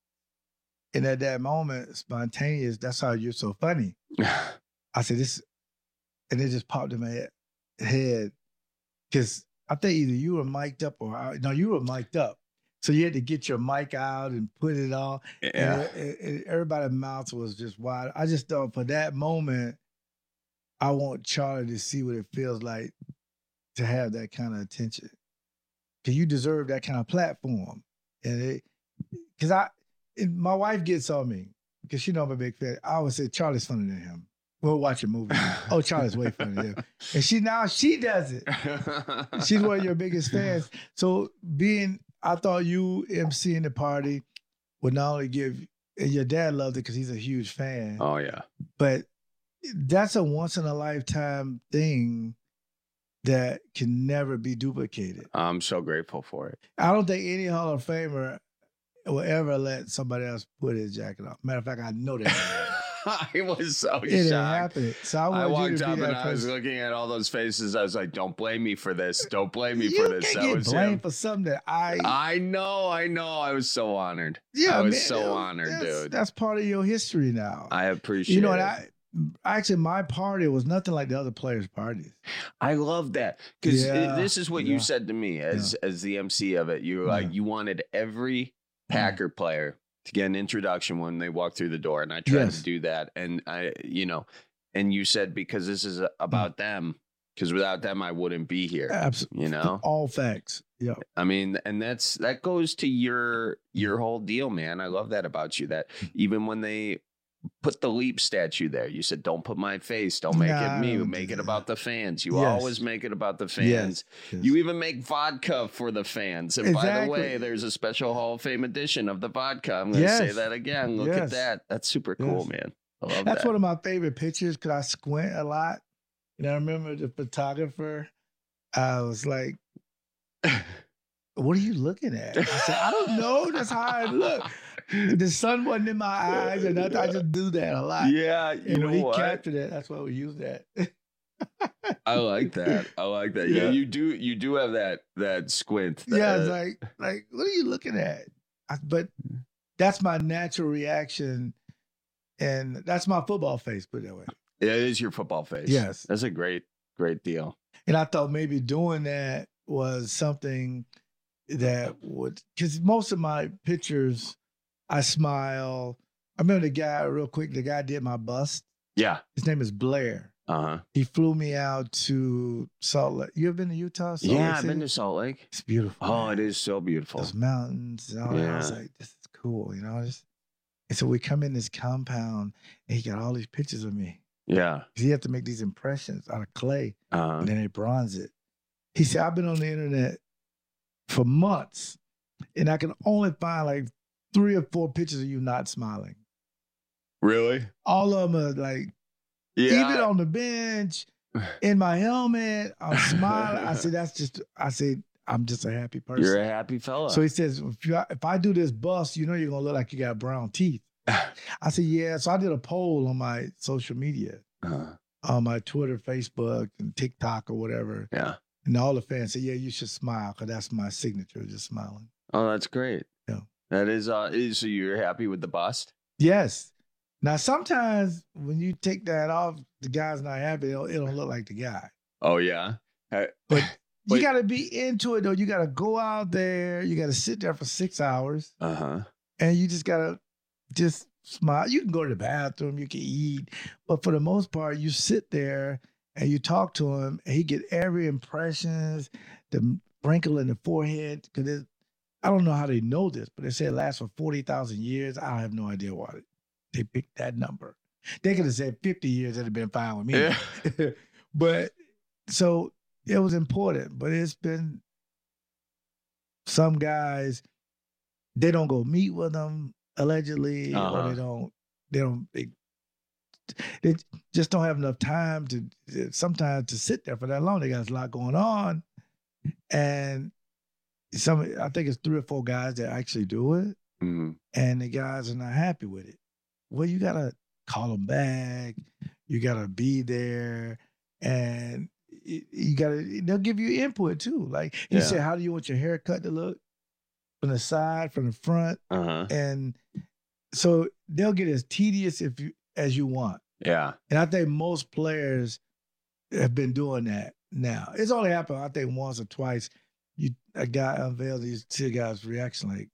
[SPEAKER 16] And at that moment, spontaneous, that's how you're so funny. I said this, and it just popped in my head. Because I think either you were mic'd up or no, you were mic'd up. So you had to get your mic out and put it on. Yeah. And everybody's mouth was just wide. I just thought for that moment, I want Charlie to see what it feels like to have that kind of attention. Because you deserve that kind of platform. And my wife gets on me because she knows I'm a big fan. I always say, Charlie's funnier than him. We'll watch a movie. Oh, Charlie's way funnier than him. And she does it. She's one of your biggest fans. So I thought you emceeing the party would not only give, and your dad loved it because he's a huge fan.
[SPEAKER 11] Oh, yeah.
[SPEAKER 16] But that's a once in a lifetime thing that can never be duplicated.
[SPEAKER 11] I'm so grateful for it.
[SPEAKER 16] I don't think any Hall of Famer will ever let somebody else put his jacket on. Matter of fact, I know that.
[SPEAKER 11] I was so
[SPEAKER 16] it
[SPEAKER 11] shocked.
[SPEAKER 16] Happened. So I
[SPEAKER 11] walked up and I was looking at all those faces. I was like, "Don't blame me for this. Don't blame me for this."
[SPEAKER 16] You can't get blamed for something that
[SPEAKER 11] I know. I was so honored. Yeah, I was so honored, dude.
[SPEAKER 16] That's part of your history now.
[SPEAKER 11] I appreciate.
[SPEAKER 16] it. Actually, my party was nothing like the other players' parties.
[SPEAKER 11] I love that because this is what you said to me as the MC of it. You were like, you wanted every Packer player to get an introduction when they walk through the door. And I tried to do that. And and you said, because this is about them, because without them, I wouldn't be here.
[SPEAKER 16] Absolutely.
[SPEAKER 11] You know,
[SPEAKER 16] all facts. Yeah.
[SPEAKER 11] I mean, and that goes to your whole deal, man. I love that about you. That even when they put the Leap statue there, you said, "Don't put my face. Don't make it me. Make it about the fans." You always make it about the fans. Yes. You even make vodka for the fans. And by the way, there's a special Hall of Fame edition of the vodka. I'm going to say that again. Look at that. That's super cool, man. I love that.
[SPEAKER 16] That's one of my favorite pictures because I squint a lot. And I remember the photographer. I was like, "What are you looking at?" I said, "I don't know. That's how I look." The sun wasn't in my eyes, and I just do that a lot.
[SPEAKER 11] Yeah,
[SPEAKER 16] you know, he captured it. That's why we use that.
[SPEAKER 11] I like that. Yeah, you do have that squint.
[SPEAKER 16] Yeah, it's like, what are you looking at? But that's my natural reaction, and that's my football face. Put it that way.
[SPEAKER 11] It is your football face.
[SPEAKER 16] Yes,
[SPEAKER 11] that's a great deal.
[SPEAKER 16] And I thought maybe doing that was something that would, because most of my pictures, I smile. I remember the guy did my bust.
[SPEAKER 11] Yeah.
[SPEAKER 16] His name is Blair.
[SPEAKER 11] Uh-huh.
[SPEAKER 16] He flew me out to Salt Lake. You ever been to Utah?
[SPEAKER 11] I've been to Salt Lake.
[SPEAKER 16] It's beautiful.
[SPEAKER 11] Oh,
[SPEAKER 16] man.
[SPEAKER 11] It is so beautiful.
[SPEAKER 16] Those mountains and all that. I was like, this is cool, you know? And so we come in this compound and he got all these pictures of me.
[SPEAKER 11] Yeah.
[SPEAKER 16] He had to make these impressions out of clay,
[SPEAKER 11] and
[SPEAKER 16] then they bronze it. He said, I've been on the internet for months, and I can only find like 3 or 4 pictures of you not smiling.
[SPEAKER 11] Really?
[SPEAKER 16] All of them are like, even on the bench, in my helmet, I'm smiling. I said, I'm just a happy person.
[SPEAKER 11] You're a happy fella.
[SPEAKER 16] So he says, if I do this bust, you're going to look like you got brown teeth. I said, yeah. So I did a poll on my social media, on my Twitter, Facebook, and TikTok or whatever.
[SPEAKER 11] Yeah.
[SPEAKER 16] And all the fans said, yeah, you should smile because that's my signature, just smiling.
[SPEAKER 11] Oh, that's great.
[SPEAKER 16] Yeah.
[SPEAKER 11] That is, so you're happy with the bust?
[SPEAKER 16] Yes. Now, sometimes when you take that off, the guy's not happy. It don't look like the guy.
[SPEAKER 11] Oh, yeah?
[SPEAKER 16] But you got to be into it, though. You got to go out there. You got to sit there for 6 hours.
[SPEAKER 11] Uh-huh.
[SPEAKER 16] And you just got to just smile. You can go to the bathroom. You can eat. But for the most part, you sit there and you talk to him, and he get every impressions, the wrinkle in the forehead. Because I don't know how they know this, but they say it lasts for 40,000 years. I have no idea why they picked that number. They could have said 50 years. It'd have been fine with me. Yeah. But so it was important. But it's been some guys, they don't go meet with them allegedly, or they just don't have enough time to sometimes to sit there for that long. They got a lot going on, and I think it's 3 or 4 guys that actually do it, and the guys are not happy with it. Well, you gotta call them back. You gotta be there, and they'll give you input too. Like you said, how do you want your haircut to look? From the side, from the front, and so they'll get as tedious as you want.
[SPEAKER 11] Yeah,
[SPEAKER 16] and I think most players have been doing that now. It's only happened, I think, once or twice. A guy unveiled these 2 guys' reaction, like,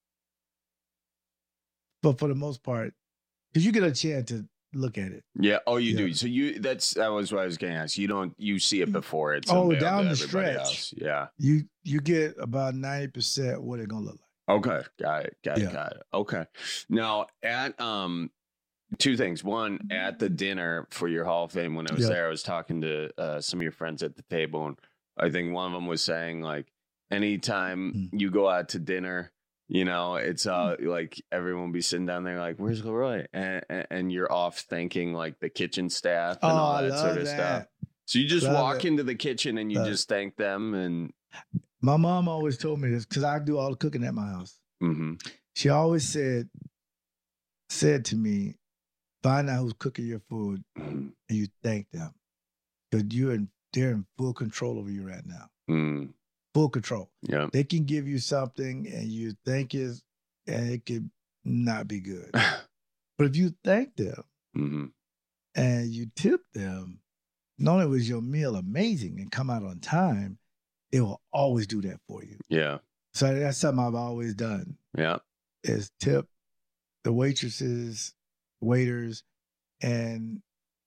[SPEAKER 16] but for the most part, because you get a chance to look at it.
[SPEAKER 11] Yeah. Oh, you do. So that was what I was going to ask. You see it before it's
[SPEAKER 16] down the stretch.
[SPEAKER 11] Else. Yeah.
[SPEAKER 16] You get about 90% what it's gonna look like.
[SPEAKER 11] Okay. Got it. Okay. Now at 2 things. One, at the dinner for your Hall of Fame, when I was there, I was talking to some of your friends at the table, and I think one of them was saying, like, anytime you go out to dinner, you know, it's like everyone will be sitting down there like, where's Leroy? And you're off thanking like the kitchen staff and all that sort of stuff. So you just walk into the kitchen and you just thank them. And
[SPEAKER 16] my mom always told me this because I do all the cooking at my house.
[SPEAKER 11] Mm-hmm.
[SPEAKER 16] She always said to me, find out who's cooking your food and you thank them. Because they're in full control over you right now. Full control.
[SPEAKER 11] Yeah.
[SPEAKER 16] They can give you something and you think and it could not be good. But if you thank them and you tip them, not only was your meal amazing and come out on time, they will always do that for you.
[SPEAKER 11] Yeah.
[SPEAKER 16] So that's something I've always done.
[SPEAKER 11] Yeah.
[SPEAKER 16] Is tip the waitresses, waiters, and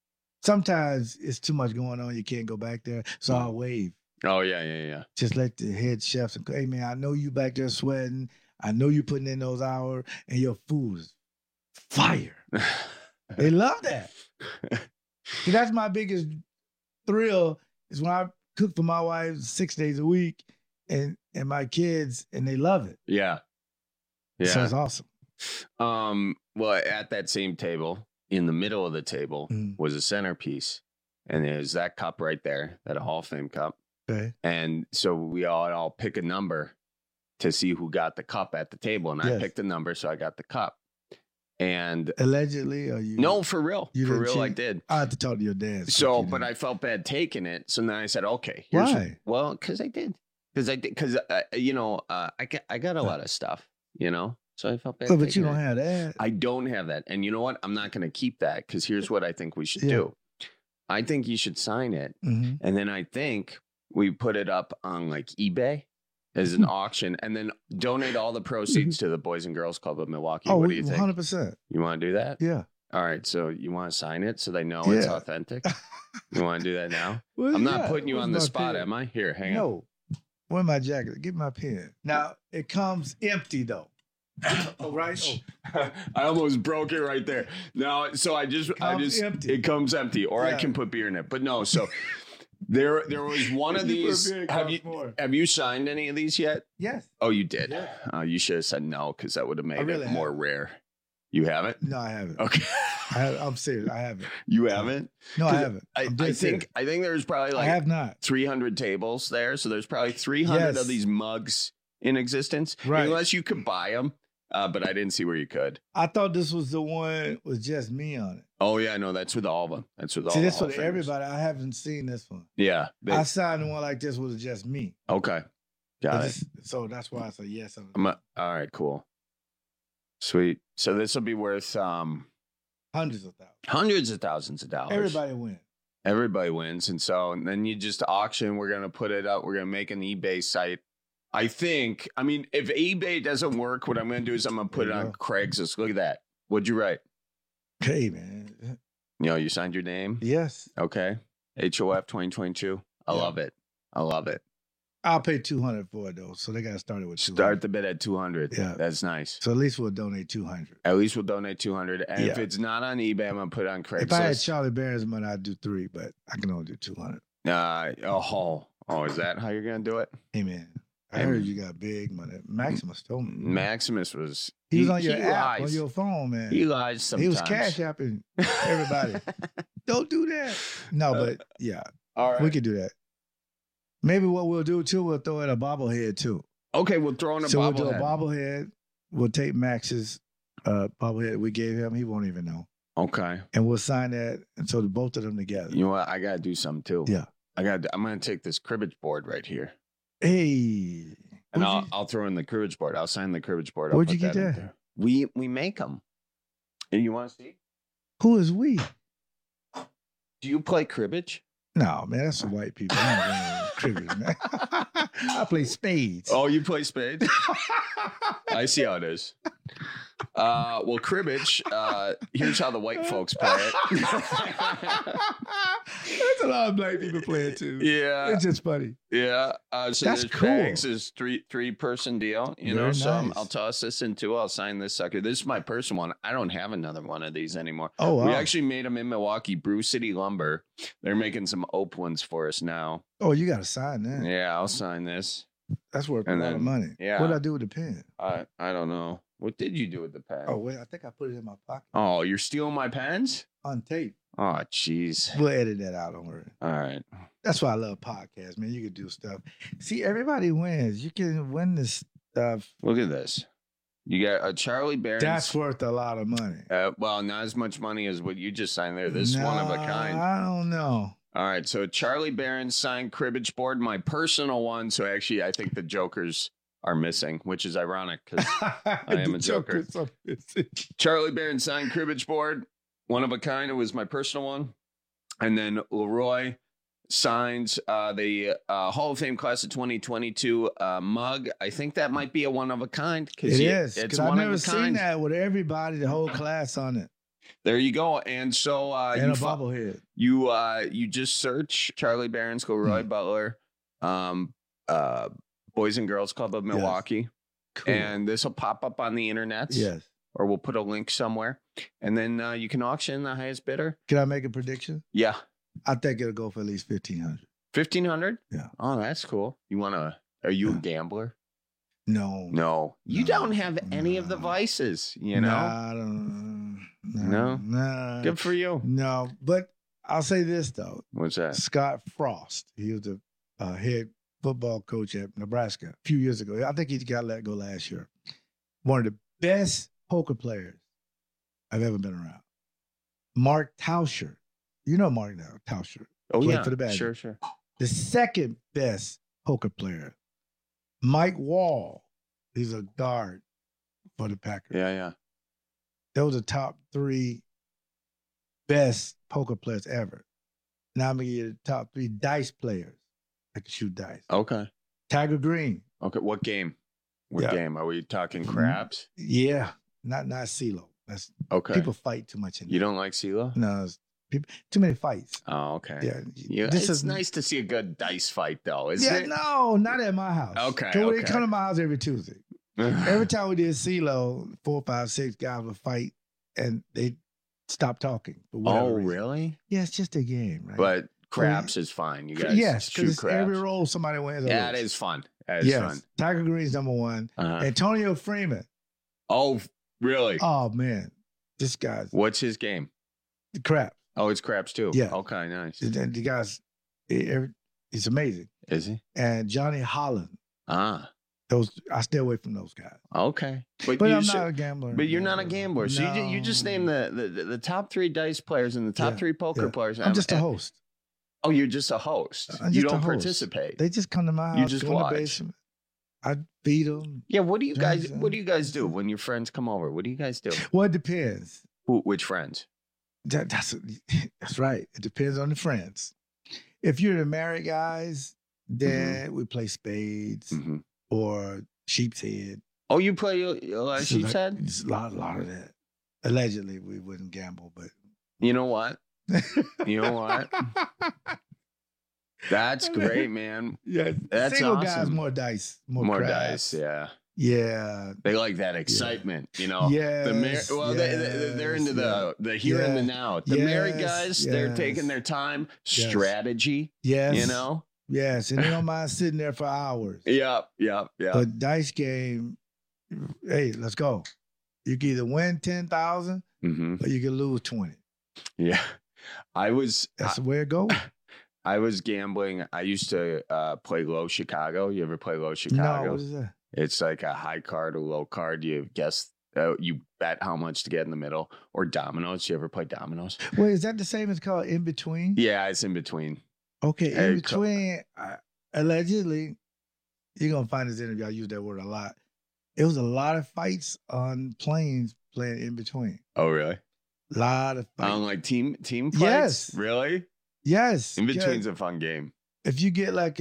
[SPEAKER 16] sometimes it's too much going on. You can't go back there. So I'll wave.
[SPEAKER 11] Oh, yeah.
[SPEAKER 16] Just let the head chefs, hey, man, I know you back there sweating. I know you putting in those hours, and your food is fire. They love that. See, that's my biggest thrill is when I cook for my wife 6 days a week and my kids, and they love it.
[SPEAKER 11] Yeah.
[SPEAKER 16] So it's awesome.
[SPEAKER 11] Well, at that same table, in the middle of the table was a centerpiece, and there's that cup right there, that Hall of Fame cup.
[SPEAKER 16] Okay.
[SPEAKER 11] And so we all pick a number to see who got the cup at the table, and I picked a number, so I got the cup. And
[SPEAKER 16] allegedly, or you?
[SPEAKER 11] No, for real. For real, I did.
[SPEAKER 16] I had to talk to your dad.
[SPEAKER 11] So, but I felt bad taking it. So then I said, okay.
[SPEAKER 16] Why?
[SPEAKER 11] Well, because I did. Because I got a lot of stuff, So I felt bad.
[SPEAKER 16] Oh, but you don't have that.
[SPEAKER 11] I don't have that. And you know what? I'm not going to keep that because here's what I think we should do. I think you should sign it.
[SPEAKER 16] Mm-hmm.
[SPEAKER 11] And then I think we put it up on like eBay as an auction and then donate all the proceeds to the Boys and Girls Club of Milwaukee.
[SPEAKER 16] Oh,
[SPEAKER 11] what do you think?
[SPEAKER 16] 100%.
[SPEAKER 11] You want to do that?
[SPEAKER 16] Yeah.
[SPEAKER 11] All right. So you want to sign it so they know it's authentic? You want to do that now? Well, I'm not putting you on the spot, am I? Here, hang on.
[SPEAKER 16] No. Where's my jacket? Get my pen. Now, it comes empty, though. Oh, right?
[SPEAKER 11] Oh. I almost broke it right there. No, so
[SPEAKER 16] empty.
[SPEAKER 11] It comes empty, or I can put beer in it. But no, so there was one of these. Have you signed any of these yet?
[SPEAKER 16] Yes.
[SPEAKER 11] Oh, you did?
[SPEAKER 16] Yeah.
[SPEAKER 11] You should have said no, because that would have made it more rare. You haven't?
[SPEAKER 16] No, I haven't.
[SPEAKER 11] Okay.
[SPEAKER 16] I'm serious. I haven't.
[SPEAKER 11] You haven't?
[SPEAKER 16] No, I haven't.
[SPEAKER 11] I think there's probably like
[SPEAKER 16] I have not.
[SPEAKER 11] 300 tables there. So there's probably 300 of these mugs in existence.
[SPEAKER 16] Right.
[SPEAKER 11] Unless you could buy them. But I didn't see where you could.
[SPEAKER 16] I thought this was the one with just me on it.
[SPEAKER 11] Oh, yeah. No, that's with all of them. That's with all.
[SPEAKER 16] See, this
[SPEAKER 11] for
[SPEAKER 16] for everybody. I haven't seen this one.
[SPEAKER 11] Yeah.
[SPEAKER 16] I signed one like this with just me.
[SPEAKER 11] Okay. Got it.
[SPEAKER 16] So that's why I said yes.
[SPEAKER 11] All right, cool. Sweet. So this will be worth
[SPEAKER 16] hundreds of thousands.
[SPEAKER 11] Hundreds of thousands of dollars.
[SPEAKER 16] Everybody wins.
[SPEAKER 11] Everybody wins. And then you just auction. We're going to put it up. We're going to make an eBay site. I think, if eBay doesn't work, what I'm going to do is I'm going to put it on Craigslist. Look at that. What'd you write?
[SPEAKER 16] Hey, man.
[SPEAKER 11] You signed your name?
[SPEAKER 16] Yes.
[SPEAKER 11] Okay. HOF 2022. I love it. I love it.
[SPEAKER 16] I'll pay $200 for it, though. So they got to start it with $200.
[SPEAKER 11] Start the bid at $200.
[SPEAKER 16] Yeah.
[SPEAKER 11] That's nice.
[SPEAKER 16] So at least we'll donate $200.
[SPEAKER 11] At least we'll donate $200. And if it's not on eBay, I'm going to put it on Craigslist.
[SPEAKER 16] If I had Charlie Barron's money, I'd do $300, but I can only do $200.
[SPEAKER 11] Is that how you're going to do it?
[SPEAKER 16] Hey, man. I heard you got big money. Maximus told me.
[SPEAKER 11] Maximus was...
[SPEAKER 16] He was on your app, on your phone, man.
[SPEAKER 11] He lies sometimes.
[SPEAKER 16] He was cash apping everybody. Don't do that. No, but yeah.
[SPEAKER 11] All right.
[SPEAKER 16] We could do that. Maybe what we'll do, too, we'll throw in a bobblehead, too.
[SPEAKER 11] Okay, we'll throw in a bobblehead.
[SPEAKER 16] So we'll do a bobblehead. We'll take Max's bobblehead we gave him. He won't even know.
[SPEAKER 11] Okay.
[SPEAKER 16] And we'll sign that, and so both of them together.
[SPEAKER 11] You know what? I got to do something, too.
[SPEAKER 16] Yeah.
[SPEAKER 11] I'm going to take this cribbage board right here.
[SPEAKER 16] Hey.
[SPEAKER 11] And I'll throw in the cribbage board. I'll sign the cribbage board.
[SPEAKER 16] Where'd you get that?
[SPEAKER 11] We make them. And you want to see?
[SPEAKER 16] Who is we?
[SPEAKER 11] Do you play cribbage?
[SPEAKER 16] No, man, that's some white people. I don't play cribbage, man. I play spades.
[SPEAKER 11] Oh, you play spades? I see how it is. Well, cribbage, here's how the white folks play it.
[SPEAKER 16] There's a lot of black people play it too.
[SPEAKER 11] Yeah.
[SPEAKER 16] It's just funny.
[SPEAKER 11] Yeah. So
[SPEAKER 16] that's cool.
[SPEAKER 11] Bags is three-person deal,
[SPEAKER 16] Very nice.
[SPEAKER 11] So I'll toss this in too. I'll sign this sucker. This is my personal one. I don't have another one of these anymore.
[SPEAKER 16] Oh, wow.
[SPEAKER 11] We actually made them in Milwaukee, Brew City Lumber. They're making some oak ones for us now.
[SPEAKER 16] Oh, you got to sign that.
[SPEAKER 11] Yeah, I'll sign this.
[SPEAKER 16] That's worth a lot of money.
[SPEAKER 11] Yeah.
[SPEAKER 16] What did I do with the pen?
[SPEAKER 11] I don't know. What did you do with the pen?
[SPEAKER 16] Oh, wait, I think I put it in my pocket.
[SPEAKER 11] Oh, you're stealing my pens?
[SPEAKER 16] On tape.
[SPEAKER 11] Oh, jeez.
[SPEAKER 16] We'll edit that out, don't worry.
[SPEAKER 11] All right.
[SPEAKER 16] That's why I love podcasts, man. You can do stuff. See, everybody wins. You can win this stuff.
[SPEAKER 11] Look at this. You got a Charlie Barron's.
[SPEAKER 16] That's worth a lot of money.
[SPEAKER 11] Well, not as much money as what you just signed there. This is one of a kind.
[SPEAKER 16] I don't know.
[SPEAKER 11] All right. So Charlie Barron's signed cribbage board, my personal one. So actually, I think the Jokers are missing, which is ironic because I am a Joker. Charlie Barron signed cribbage board, one of a kind. It was my personal one. And then Leroy signs the Hall of Fame class of 2022 mug. I think that might be a one of a kind.
[SPEAKER 16] It is. Because I've never seen that with everybody, the whole class on it.
[SPEAKER 11] There you go. And so
[SPEAKER 16] and a bobblehead.
[SPEAKER 11] You just search Charlie Barron's Roy Butler, Boys and Girls Club of Milwaukee.
[SPEAKER 16] Yes. Cool.
[SPEAKER 11] And this will pop up on the internet.
[SPEAKER 16] Yes.
[SPEAKER 11] Or we'll put a link somewhere. And then you can auction the highest bidder.
[SPEAKER 16] Can I make a prediction?
[SPEAKER 11] Yeah.
[SPEAKER 16] I think it'll go for at least 1,500.
[SPEAKER 11] 1,500?
[SPEAKER 16] Yeah.
[SPEAKER 11] Oh, that's cool. Are you a gambler?
[SPEAKER 16] No.
[SPEAKER 11] You don't have any of the vices, you know?
[SPEAKER 16] No.
[SPEAKER 11] Good for you.
[SPEAKER 16] No, but I'll say this, though.
[SPEAKER 11] What's that?
[SPEAKER 16] Scott Frost. He was the head football coach at Nebraska a few years ago. I think he got let go last year. One of the best poker players I've ever been around. Mark Tauscher. You know Mark now, Tauscher.
[SPEAKER 11] Oh,
[SPEAKER 16] Played
[SPEAKER 11] yeah.
[SPEAKER 16] for the Badgers.
[SPEAKER 11] Sure.
[SPEAKER 16] The second best poker player, Mike Wall. He's a guard for the Packers.
[SPEAKER 11] Yeah.
[SPEAKER 16] Those are the top 3 best poker players ever. Now I'm going to give you the top 3 dice players that can shoot dice.
[SPEAKER 11] Okay.
[SPEAKER 16] Tiger Green.
[SPEAKER 11] Okay. What game? What game? Are we talking craps?
[SPEAKER 16] Yeah. Not CeeLo. That's
[SPEAKER 11] okay.
[SPEAKER 16] People fight too much in there.
[SPEAKER 11] You don't like CeeLo?
[SPEAKER 16] No, too many fights.
[SPEAKER 11] Oh, okay.
[SPEAKER 16] Yeah.
[SPEAKER 11] It's nice to see a good dice fight, though, isn't it?
[SPEAKER 16] No, not at my house.
[SPEAKER 11] Okay.
[SPEAKER 16] They come to my house every Tuesday. Every time we did CeeLo, 4, 5, 6 guys would fight, and they stopped talking. For whatever reason.
[SPEAKER 11] Really?
[SPEAKER 16] Yeah, it's just a game, right?
[SPEAKER 11] But craps is fine. You guys shoot craps.
[SPEAKER 16] Every roll somebody wins.
[SPEAKER 11] Yeah, it is fun. That is fun.
[SPEAKER 16] Tiger Green's number 1. Antonio Freeman.
[SPEAKER 11] Oh, really?
[SPEAKER 16] Oh, man. This guy's...
[SPEAKER 11] What's his game?
[SPEAKER 16] The craps.
[SPEAKER 11] Oh, it's craps too?
[SPEAKER 16] Yeah.
[SPEAKER 11] Okay, nice.
[SPEAKER 16] The guy's... He's amazing.
[SPEAKER 11] Is he?
[SPEAKER 16] And Johnny Holland. I stay away from those guys.
[SPEAKER 11] Okay.
[SPEAKER 16] But I'm not a gambler.
[SPEAKER 11] But you're not a gambler. So you just named the top 3 dice players and the top 3 poker players.
[SPEAKER 16] I'm just a host.
[SPEAKER 11] Oh, you're just a host. You don't participate.
[SPEAKER 16] They just come to my house.
[SPEAKER 11] You just watch.
[SPEAKER 16] In the basement. I feed them.
[SPEAKER 11] Yeah. What do you guys do when your friends come over? What do you guys do?
[SPEAKER 16] Well, it depends.
[SPEAKER 11] Which friends?
[SPEAKER 16] That's right. It depends on the friends. If you're the married guys, then we play spades or sheep's head.
[SPEAKER 11] Oh, you play sheep's head?
[SPEAKER 16] It's a lot of that. Allegedly, we wouldn't gamble, but
[SPEAKER 11] you know what? That's great, man.
[SPEAKER 16] Yeah,
[SPEAKER 11] that's
[SPEAKER 16] single
[SPEAKER 11] awesome.
[SPEAKER 16] guys more dice, more
[SPEAKER 11] dice. Yeah.
[SPEAKER 16] Yeah,
[SPEAKER 11] they like that excitement, you know.
[SPEAKER 16] Yeah,
[SPEAKER 11] they're into the here and the now. The married guys, they're taking their time, strategy.
[SPEAKER 16] Yes,
[SPEAKER 11] you know.
[SPEAKER 16] Yes, and they don't mind sitting there for hours.
[SPEAKER 11] Yep.
[SPEAKER 16] But dice game, hey, let's go. You can either win 10,000 or you can lose 20.
[SPEAKER 11] Yeah,
[SPEAKER 16] That's the way it goes.
[SPEAKER 11] I was gambling. I used to play Low Chicago. You ever play Low Chicago?
[SPEAKER 16] No, what is that?
[SPEAKER 11] It's like a high card or low card. You guess, you bet how much to get in the middle. Or dominoes. You ever play dominoes?
[SPEAKER 16] Wait, is that the same as called in between?
[SPEAKER 11] Yeah, it's in between.
[SPEAKER 16] Okay, in between. Allegedly, you're gonna find this interview. I use that word a lot. It was a lot of fights on planes playing in between.
[SPEAKER 11] Oh, really?
[SPEAKER 16] A lot of fights.
[SPEAKER 11] Like team fights?
[SPEAKER 16] Yes.
[SPEAKER 11] Really?
[SPEAKER 16] Yes.
[SPEAKER 11] In between's a fun game.
[SPEAKER 16] If you get like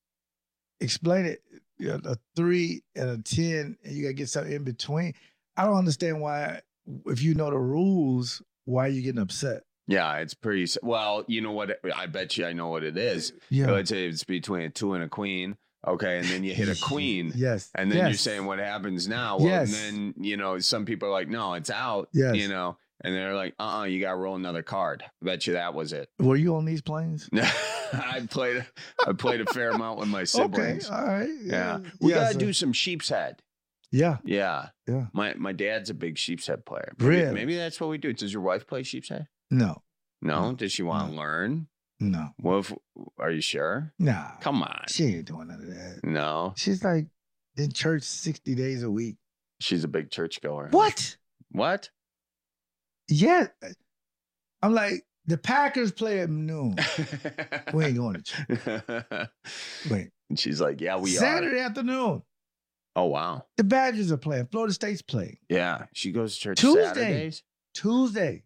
[SPEAKER 16] explain it, a 3 and a 10, and you gotta get something in between. I don't understand why, if you know the rules, why are you getting upset?
[SPEAKER 11] Yeah, it's pretty. Well, you know what? I bet you I know what it is.
[SPEAKER 16] Yeah.
[SPEAKER 11] Let's say it's between a 2 and a queen. Okay, and then you hit a queen.
[SPEAKER 16] Yes.
[SPEAKER 11] And then you're saying what happens now. Well,
[SPEAKER 16] yes.
[SPEAKER 11] And then, some people are like, no, it's out.
[SPEAKER 16] Yes.
[SPEAKER 11] And they're like, you got to roll another card. I bet you that was it.
[SPEAKER 16] Were you on these planes?
[SPEAKER 11] I played a fair amount with my siblings.
[SPEAKER 16] Okay, all right.
[SPEAKER 11] Yeah. We got to do some sheep's head.
[SPEAKER 16] Yeah.
[SPEAKER 11] Yeah.
[SPEAKER 16] Yeah.
[SPEAKER 11] My dad's a big sheep's head player.
[SPEAKER 16] Really?
[SPEAKER 11] Maybe that's what we do. Does your wife play sheep's head?
[SPEAKER 16] No.
[SPEAKER 11] No? Does she want to learn?
[SPEAKER 16] No.
[SPEAKER 11] Well, are you sure?
[SPEAKER 16] Nah.
[SPEAKER 11] Come on.
[SPEAKER 16] She ain't doing none of that.
[SPEAKER 11] No.
[SPEAKER 16] She's like in church 60 days a week.
[SPEAKER 11] She's a big church goer.
[SPEAKER 16] What?
[SPEAKER 11] What?
[SPEAKER 16] Yeah. I'm like, the Packers play at noon. We ain't going to church. Wait.
[SPEAKER 11] And she's like, yeah, we
[SPEAKER 16] Saturday afternoon.
[SPEAKER 11] Oh, wow.
[SPEAKER 16] The Badgers are playing. Florida State's playing.
[SPEAKER 11] Yeah. She goes to church
[SPEAKER 16] Tuesday.
[SPEAKER 11] Saturdays?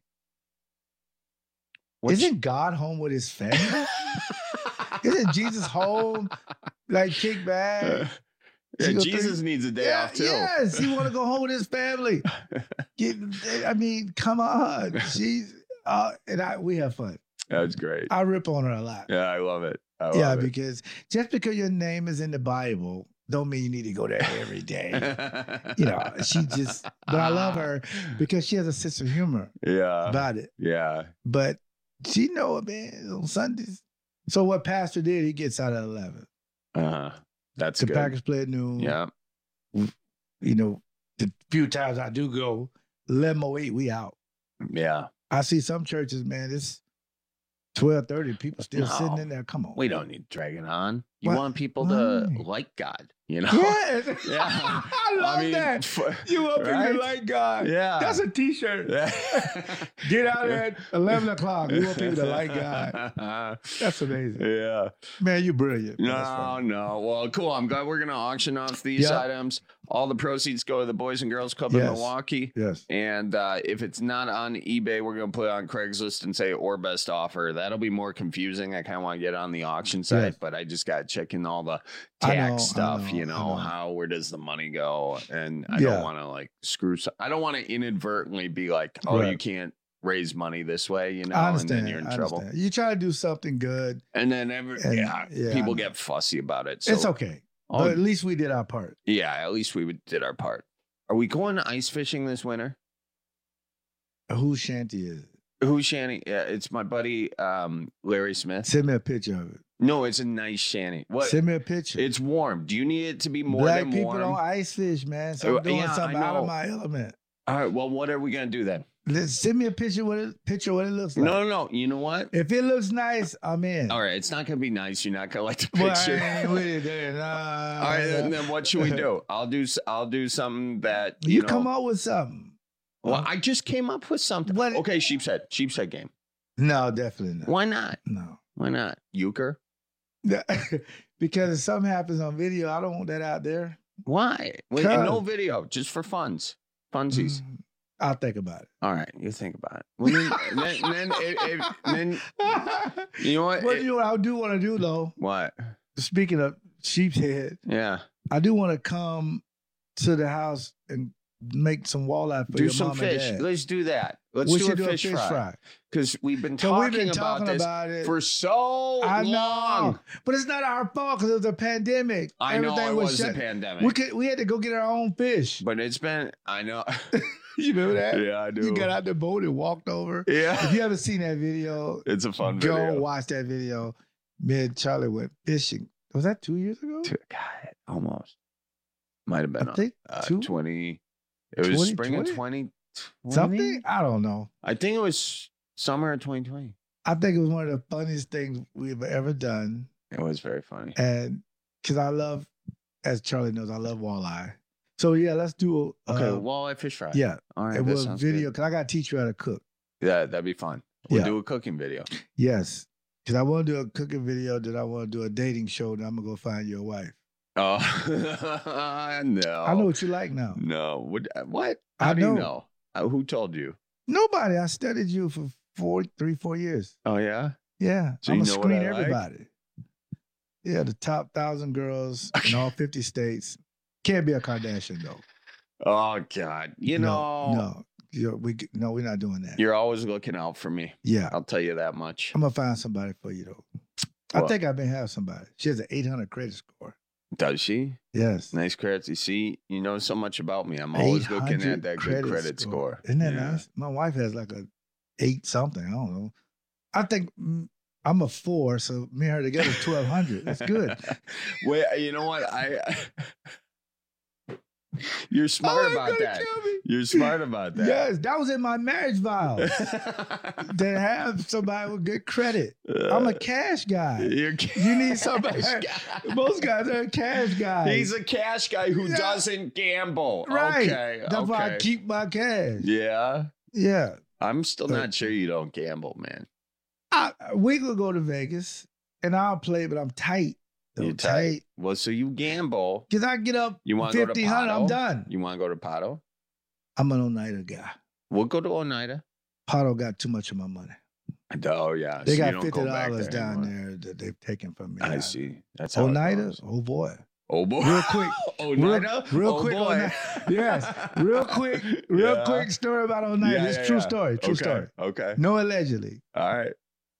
[SPEAKER 16] Isn't God home with his family? Isn't Jesus home, like kick back?
[SPEAKER 11] Yeah, Jesus needs a day off too.
[SPEAKER 16] Yes, he want to go home with his family. I mean, come on. We have fun.
[SPEAKER 11] That's great.
[SPEAKER 16] I rip on her a lot.
[SPEAKER 11] Yeah, I love it. I love it.
[SPEAKER 16] Because just because your name is in the Bible, don't mean you need to go there every day. But I love her because she has a sense of humor about it.
[SPEAKER 11] Yeah.
[SPEAKER 16] But she know it, man, on Sundays. So what Pastor did, he gets out at 11.
[SPEAKER 11] That's
[SPEAKER 16] the
[SPEAKER 11] good.
[SPEAKER 16] Packers play at noon.
[SPEAKER 11] Yeah.
[SPEAKER 16] The few times I do go, 11:08, we out.
[SPEAKER 11] Yeah.
[SPEAKER 16] I see some churches, man, it's 12:30, people still sitting in there. Come on.
[SPEAKER 11] We don't need to drag it on. You
[SPEAKER 16] What?
[SPEAKER 11] want people to like God,
[SPEAKER 16] Yeah.
[SPEAKER 11] Yeah.
[SPEAKER 16] I love that. You want people to like God.
[SPEAKER 11] Yeah.
[SPEAKER 16] That's a t-shirt. Get out at 11 o'clock. You want people to like God. That's amazing.
[SPEAKER 11] Yeah.
[SPEAKER 16] Man, you brilliant.
[SPEAKER 11] No. Well, cool. I'm glad we're going to auction off these items. All the proceeds go to the Boys and Girls Club in Milwaukee.
[SPEAKER 16] Yes.
[SPEAKER 11] And if it's not on eBay, we're going to put it on Craigslist and say or best offer. That'll be more confusing. I kind of want to get on the auction site, but I just got to check in all the tax stuff, where does the money go? And I don't want to like screw. I don't want to inadvertently be like, you can't raise money this way,
[SPEAKER 16] I understand.
[SPEAKER 11] and then you're in trouble.
[SPEAKER 16] You try to do something good.
[SPEAKER 11] And then people get fussy about it. So
[SPEAKER 16] it's okay. But at least we did our part.
[SPEAKER 11] Yeah, at least we did our part. Are we going ice fishing this winter?
[SPEAKER 16] Whose shanty is it?
[SPEAKER 11] Whose shanty? Yeah, it's my buddy Larry Smith.
[SPEAKER 16] Send me a picture of it.
[SPEAKER 11] No, it's a nice shanty. What?
[SPEAKER 16] Send me a picture.
[SPEAKER 11] It's warm. Do you need it to be more
[SPEAKER 16] Black
[SPEAKER 11] than
[SPEAKER 16] people
[SPEAKER 11] warm?
[SPEAKER 16] don't ice fish, man. So I'm doing something out of my element.
[SPEAKER 11] All right. Well, what are we gonna do then?
[SPEAKER 16] Send me a picture what it looks like.
[SPEAKER 11] No. You know what?
[SPEAKER 16] If it looks nice, I'm in.
[SPEAKER 11] All right. It's not gonna be nice. You're not gonna like the picture. All right. Then what should we do? I'll do something that
[SPEAKER 16] you come up with something.
[SPEAKER 11] Well, I just came up with something. What? Okay, sheepshead game.
[SPEAKER 16] No, definitely not.
[SPEAKER 11] Why not?
[SPEAKER 16] No.
[SPEAKER 11] Why not? Euchre?
[SPEAKER 16] Because if something happens on video, I don't want that out there.
[SPEAKER 11] Why? No video, just for funsies.
[SPEAKER 16] I'll think about it.
[SPEAKER 11] All right, you think about it. Well, then you know what?
[SPEAKER 16] What I do want to do though?
[SPEAKER 11] What?
[SPEAKER 16] Speaking of sheep's head, I do want to come to the house and make some walleye for
[SPEAKER 11] do
[SPEAKER 16] your
[SPEAKER 11] some
[SPEAKER 16] mom
[SPEAKER 11] fish.
[SPEAKER 16] and dad.
[SPEAKER 11] Let's do that. Let's do a fish fry. Because we've been talking about this for so long.
[SPEAKER 16] But it's not our fault because it was a pandemic.
[SPEAKER 11] I know it was a pandemic.
[SPEAKER 16] We had to go get our own fish.
[SPEAKER 11] But it's been, I know.
[SPEAKER 16] You remember that?
[SPEAKER 11] Yeah, I do.
[SPEAKER 16] You got out the boat and walked over.
[SPEAKER 11] Yeah.
[SPEAKER 16] If you haven't seen that video,
[SPEAKER 11] it's a fun video.
[SPEAKER 16] Go watch that video. Me and Charlie went fishing. Was that 2 years ago?
[SPEAKER 11] God, almost. Might have been.
[SPEAKER 16] I think
[SPEAKER 11] 20. It was spring of 2020.
[SPEAKER 16] Something? I don't know.
[SPEAKER 11] I think it was summer of 2020.
[SPEAKER 16] I think it was one of the funniest things we've ever done.
[SPEAKER 11] It was very funny.
[SPEAKER 16] And because I love, as Charlie knows, I love walleye. So yeah, let's do
[SPEAKER 11] walleye fish fry.
[SPEAKER 16] Yeah.
[SPEAKER 11] All right.
[SPEAKER 16] It was video because I got to teach you how to cook.
[SPEAKER 11] Yeah, that'd be fun. We'll do a cooking video.
[SPEAKER 16] Yes. Because I want to do a cooking video, then I want to do a dating show, then I'm going to go find your wife.
[SPEAKER 11] Oh, no.
[SPEAKER 16] I know what you like now.
[SPEAKER 11] No. What? How do you know? Who told you?
[SPEAKER 16] Nobody. I studied you for 4 years.
[SPEAKER 11] Oh, yeah?
[SPEAKER 16] Yeah.
[SPEAKER 11] So
[SPEAKER 16] I'm
[SPEAKER 11] you
[SPEAKER 16] going to
[SPEAKER 11] know
[SPEAKER 16] screen
[SPEAKER 11] what I
[SPEAKER 16] everybody. Like? Yeah, the top 1,000 girls in all 50 states. Can't be a Kardashian, though.
[SPEAKER 11] Oh, God.
[SPEAKER 16] No, we're not doing that.
[SPEAKER 11] You're always looking out for me.
[SPEAKER 16] Yeah.
[SPEAKER 11] I'll tell you that much.
[SPEAKER 16] I'm going to find somebody for you, though. I think I may have somebody. She has an 800 credit score.
[SPEAKER 11] Does she?
[SPEAKER 16] Yes.
[SPEAKER 11] Nice credit. You see, you know so much about me. I'm always looking at that good credit score.
[SPEAKER 16] Isn't that nice? My wife has like a 8 something. I don't know. I think I'm a 4, so me and her together is 1,200. That's good.
[SPEAKER 11] Wait, you know what? You're smart about that. You're smart about that.
[SPEAKER 16] Yes, that was in my marriage vows. To have somebody with good credit. I'm a cash guy. You need somebody. Most guys are a cash guy.
[SPEAKER 11] He's a cash guy who doesn't gamble.
[SPEAKER 16] Right.
[SPEAKER 11] Okay.
[SPEAKER 16] That's why I keep my cash.
[SPEAKER 11] Yeah.
[SPEAKER 16] Yeah.
[SPEAKER 11] I'm still not sure you don't gamble, man.
[SPEAKER 16] We could go to Vegas and I'll play, but I'm tight.
[SPEAKER 11] You're tight. Well, so you gamble.
[SPEAKER 16] Because I get up
[SPEAKER 11] you want to go to Pato?
[SPEAKER 16] I'm done.
[SPEAKER 11] You want to go to Pato?
[SPEAKER 16] I'm an Oneida guy.
[SPEAKER 11] We'll go to Oneida.
[SPEAKER 16] Pato got too much of my money.
[SPEAKER 11] Oh, yeah.
[SPEAKER 16] They got $50 down there that they've taken from me.
[SPEAKER 11] I see. That's how
[SPEAKER 16] Oneida? Oh, boy.
[SPEAKER 4] Oh boy.
[SPEAKER 16] Real quick.
[SPEAKER 4] Oneida?
[SPEAKER 16] Real quick.
[SPEAKER 4] boy.
[SPEAKER 16] Oneida. Yes. Real quick story about Oneida. It's true story. True story.
[SPEAKER 4] Okay.
[SPEAKER 16] No allegedly.
[SPEAKER 4] All right.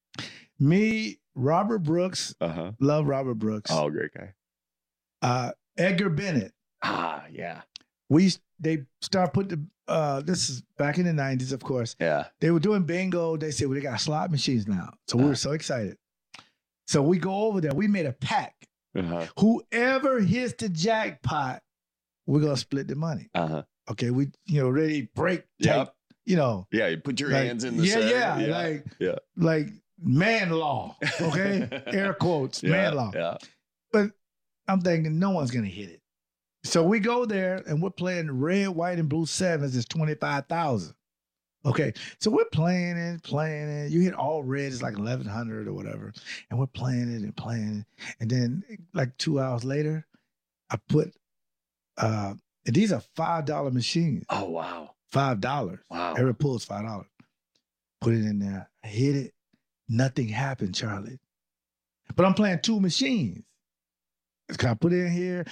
[SPEAKER 16] Me, Robert Brooks. Love Robert Brooks.
[SPEAKER 4] Oh, great guy.
[SPEAKER 16] Edgar Bennett.
[SPEAKER 4] Ah, yeah.
[SPEAKER 16] They start putting this is back in the 90s, of course.
[SPEAKER 4] Yeah.
[SPEAKER 16] They were doing bingo. They said, well, they got slot machines now. So we were so excited. So we go over there. We made a pact. Whoever hits the jackpot, we're gonna split the money. Okay, we ready break.
[SPEAKER 4] Yep.
[SPEAKER 16] You
[SPEAKER 4] put your hands in the center.
[SPEAKER 16] Like man law. Okay, air quotes, man law.
[SPEAKER 4] Yeah.
[SPEAKER 16] But I'm thinking no one's gonna hit it. So we go there and we're playing red, white, and blue sevens. It's 25,000. Okay, so we're playing it. You hit all red, it's like 1,100 or whatever. And we're playing it. And then like 2 hours later, I put, these are $5 machines.
[SPEAKER 4] Oh, wow.
[SPEAKER 16] $5.
[SPEAKER 4] Wow.
[SPEAKER 16] Every pull is $5. Put it in there. I hit it. Nothing happened, Charlie. But I'm playing 2 machines. I put in here,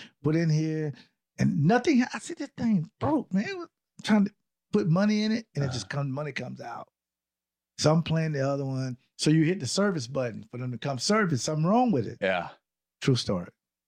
[SPEAKER 16] and nothing. I said, this thing broke, man. I'm trying to put money in it, and it just money comes out. So I'm playing the other one. So you hit the service button for them to come service. Something wrong with it.
[SPEAKER 4] Yeah.
[SPEAKER 16] True story.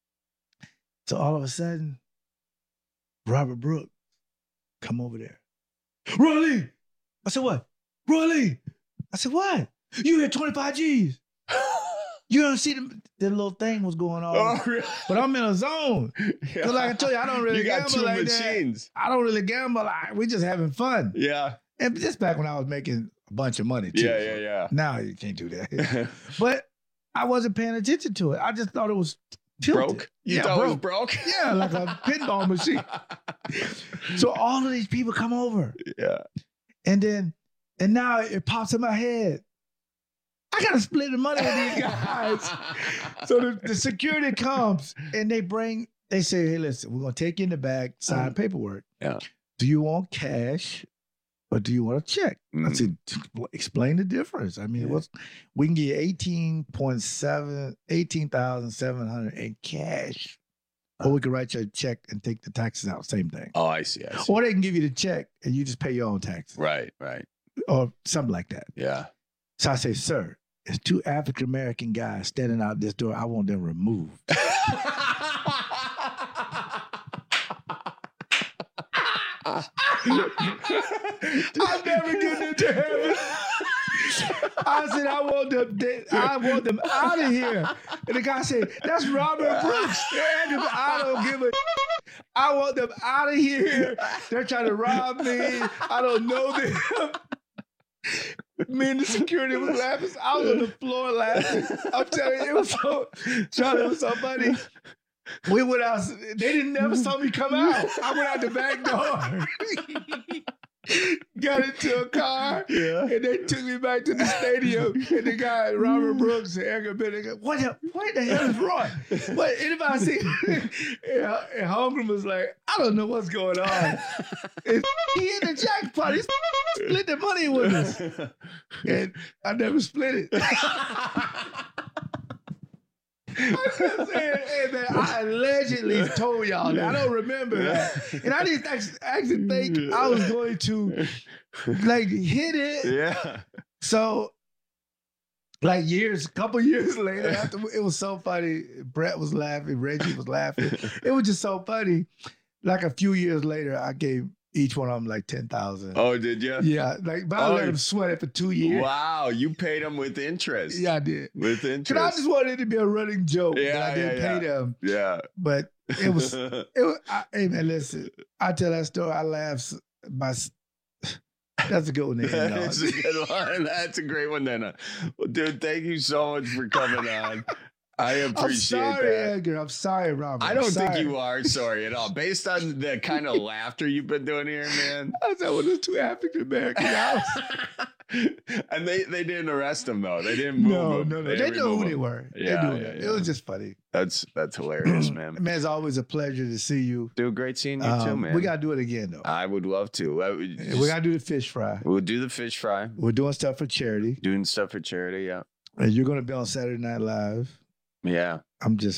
[SPEAKER 16] So all of a sudden, Robert Brooks come over there. Roy Lee! I said, what? Roy Lee! I said, what? You hit 25 G's. You don't see the little thing was going on.
[SPEAKER 4] Oh, really?
[SPEAKER 16] But I'm in a zone. Because like I told you, I don't really gamble like that. You got 2 machines. I don't really gamble. We're just having fun.
[SPEAKER 4] Yeah.
[SPEAKER 16] And just back when I was making a bunch of money, too.
[SPEAKER 4] Yeah.
[SPEAKER 16] Now you can't do that. But I wasn't paying attention to it. I just thought it was tilted.
[SPEAKER 4] Broke? You thought it was broke?
[SPEAKER 16] Yeah, like a pinball machine. So all of these people come over.
[SPEAKER 4] Yeah.
[SPEAKER 16] And now it pops in my head. I got to split the money with these guys. So the security comes and they say, hey, listen, we're going to take you in the back, sign paperwork.
[SPEAKER 4] Yeah.
[SPEAKER 16] Do you want cash or do you want a check? I said, explain the difference. I mean, we can get 18,700 in cash. Or we can write you a check and take the taxes out. Same thing.
[SPEAKER 4] Oh, I see.
[SPEAKER 16] Or they can give you the check and you just pay your own taxes.
[SPEAKER 4] Right.
[SPEAKER 16] Or something like that.
[SPEAKER 4] Yeah.
[SPEAKER 16] So I say, sir, there's 2 African-American guys standing out this door. I want them removed. I'm never getting into heaven. I said, I want them out of here. And the guy said, that's Robert Brooks. I don't give a I want them out of here. They're trying to rob me. I don't know them. Me and the security was laughing. I was on the floor laughing. I'm telling you, it was so funny. We went out. They never saw me come out. I went out the back door. Got into a car, and they took me back to the stadium. And the guy, Robert Brooks and Edgar Bennett, go, what the hell is wrong? What anybody see? And Holmgren was like, I don't know what's going on. And he in the jackpot. He split the money with us. And I never split it. I'm saying, hey man, I allegedly told y'all that. I don't remember that. And I didn't actually think I was going to like hit it.
[SPEAKER 4] Yeah.
[SPEAKER 16] So like a couple years later, after it was so funny. Brett was laughing, Reggie was laughing. It was just so funny. Like a few years later, I gave each one of them like 10,000.
[SPEAKER 4] Oh, did you?
[SPEAKER 16] Yeah, but I let them sweat it for 2 years.
[SPEAKER 4] Wow, you paid them with interest.
[SPEAKER 16] Yeah, I did.
[SPEAKER 4] With interest.
[SPEAKER 16] Because I just wanted it to be a running joke.
[SPEAKER 4] Yeah,
[SPEAKER 16] I didn't pay them.
[SPEAKER 4] Yeah.
[SPEAKER 16] But it was. Hey man, listen. I tell that story. I laugh. That's a good one.
[SPEAKER 4] That's a good one. That's a great one, then. Well, dude, thank you so much for coming on. I appreciate
[SPEAKER 16] I'm sorry,
[SPEAKER 4] that.
[SPEAKER 16] Edgar. I'm sorry, Robert.
[SPEAKER 4] I don't think you are sorry at all. Based on the kind of laughter you've been doing here, man.
[SPEAKER 16] I was one of the 2 African-American guys.
[SPEAKER 4] And they didn't arrest them, though. They didn't move them.
[SPEAKER 16] No. They knew who they were.
[SPEAKER 4] Yeah,
[SPEAKER 16] It was just funny.
[SPEAKER 4] That's hilarious, man.
[SPEAKER 16] Man, it's always a pleasure to see you.
[SPEAKER 4] Dude, great seeing you too, man.
[SPEAKER 16] We got to do it again, though.
[SPEAKER 4] I would love to.
[SPEAKER 16] We got to do the fish fry.
[SPEAKER 4] We'll do the fish fry.
[SPEAKER 16] We're doing stuff for charity.
[SPEAKER 4] Doing stuff for charity, yeah.
[SPEAKER 16] And you're going to be on Saturday Night Live.
[SPEAKER 4] Yeah.
[SPEAKER 16] I'm just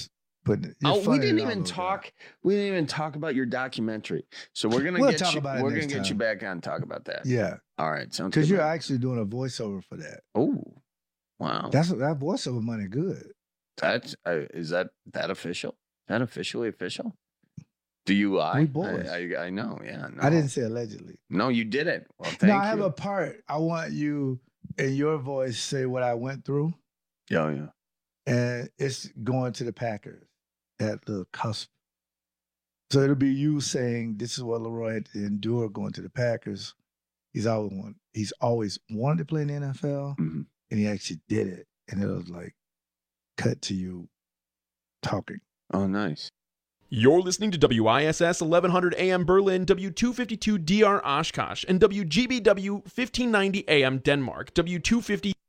[SPEAKER 16] But
[SPEAKER 4] we didn't even talk. We didn't even talk about your documentary. So we're gonna get you. We're gonna get you back on and talk about that.
[SPEAKER 16] Yeah.
[SPEAKER 4] All right. Sounds good.
[SPEAKER 16] Because you're actually doing a voiceover for that.
[SPEAKER 4] Oh, wow.
[SPEAKER 16] That voiceover money good.
[SPEAKER 4] That's is that official? Is that officially official? Do you lie?
[SPEAKER 16] We boys.
[SPEAKER 4] I know. Yeah. No.
[SPEAKER 16] I didn't say allegedly.
[SPEAKER 4] No, you did it. Well, thank you.
[SPEAKER 16] I have a part. I want you in your voice say what I went through.
[SPEAKER 4] Yeah.
[SPEAKER 16] And it's going to the Packers at the cusp. So it'll be you saying, this is what Leroy had to endure going to the Packers. He's always wanted to play in the NFL, and he actually did it. And it was like, cut to you talking.
[SPEAKER 4] Oh, nice.
[SPEAKER 1] You're listening to WISS 1100 AM Berlin, W252 DR Oshkosh, and WGBW 1590 AM Denmark, W250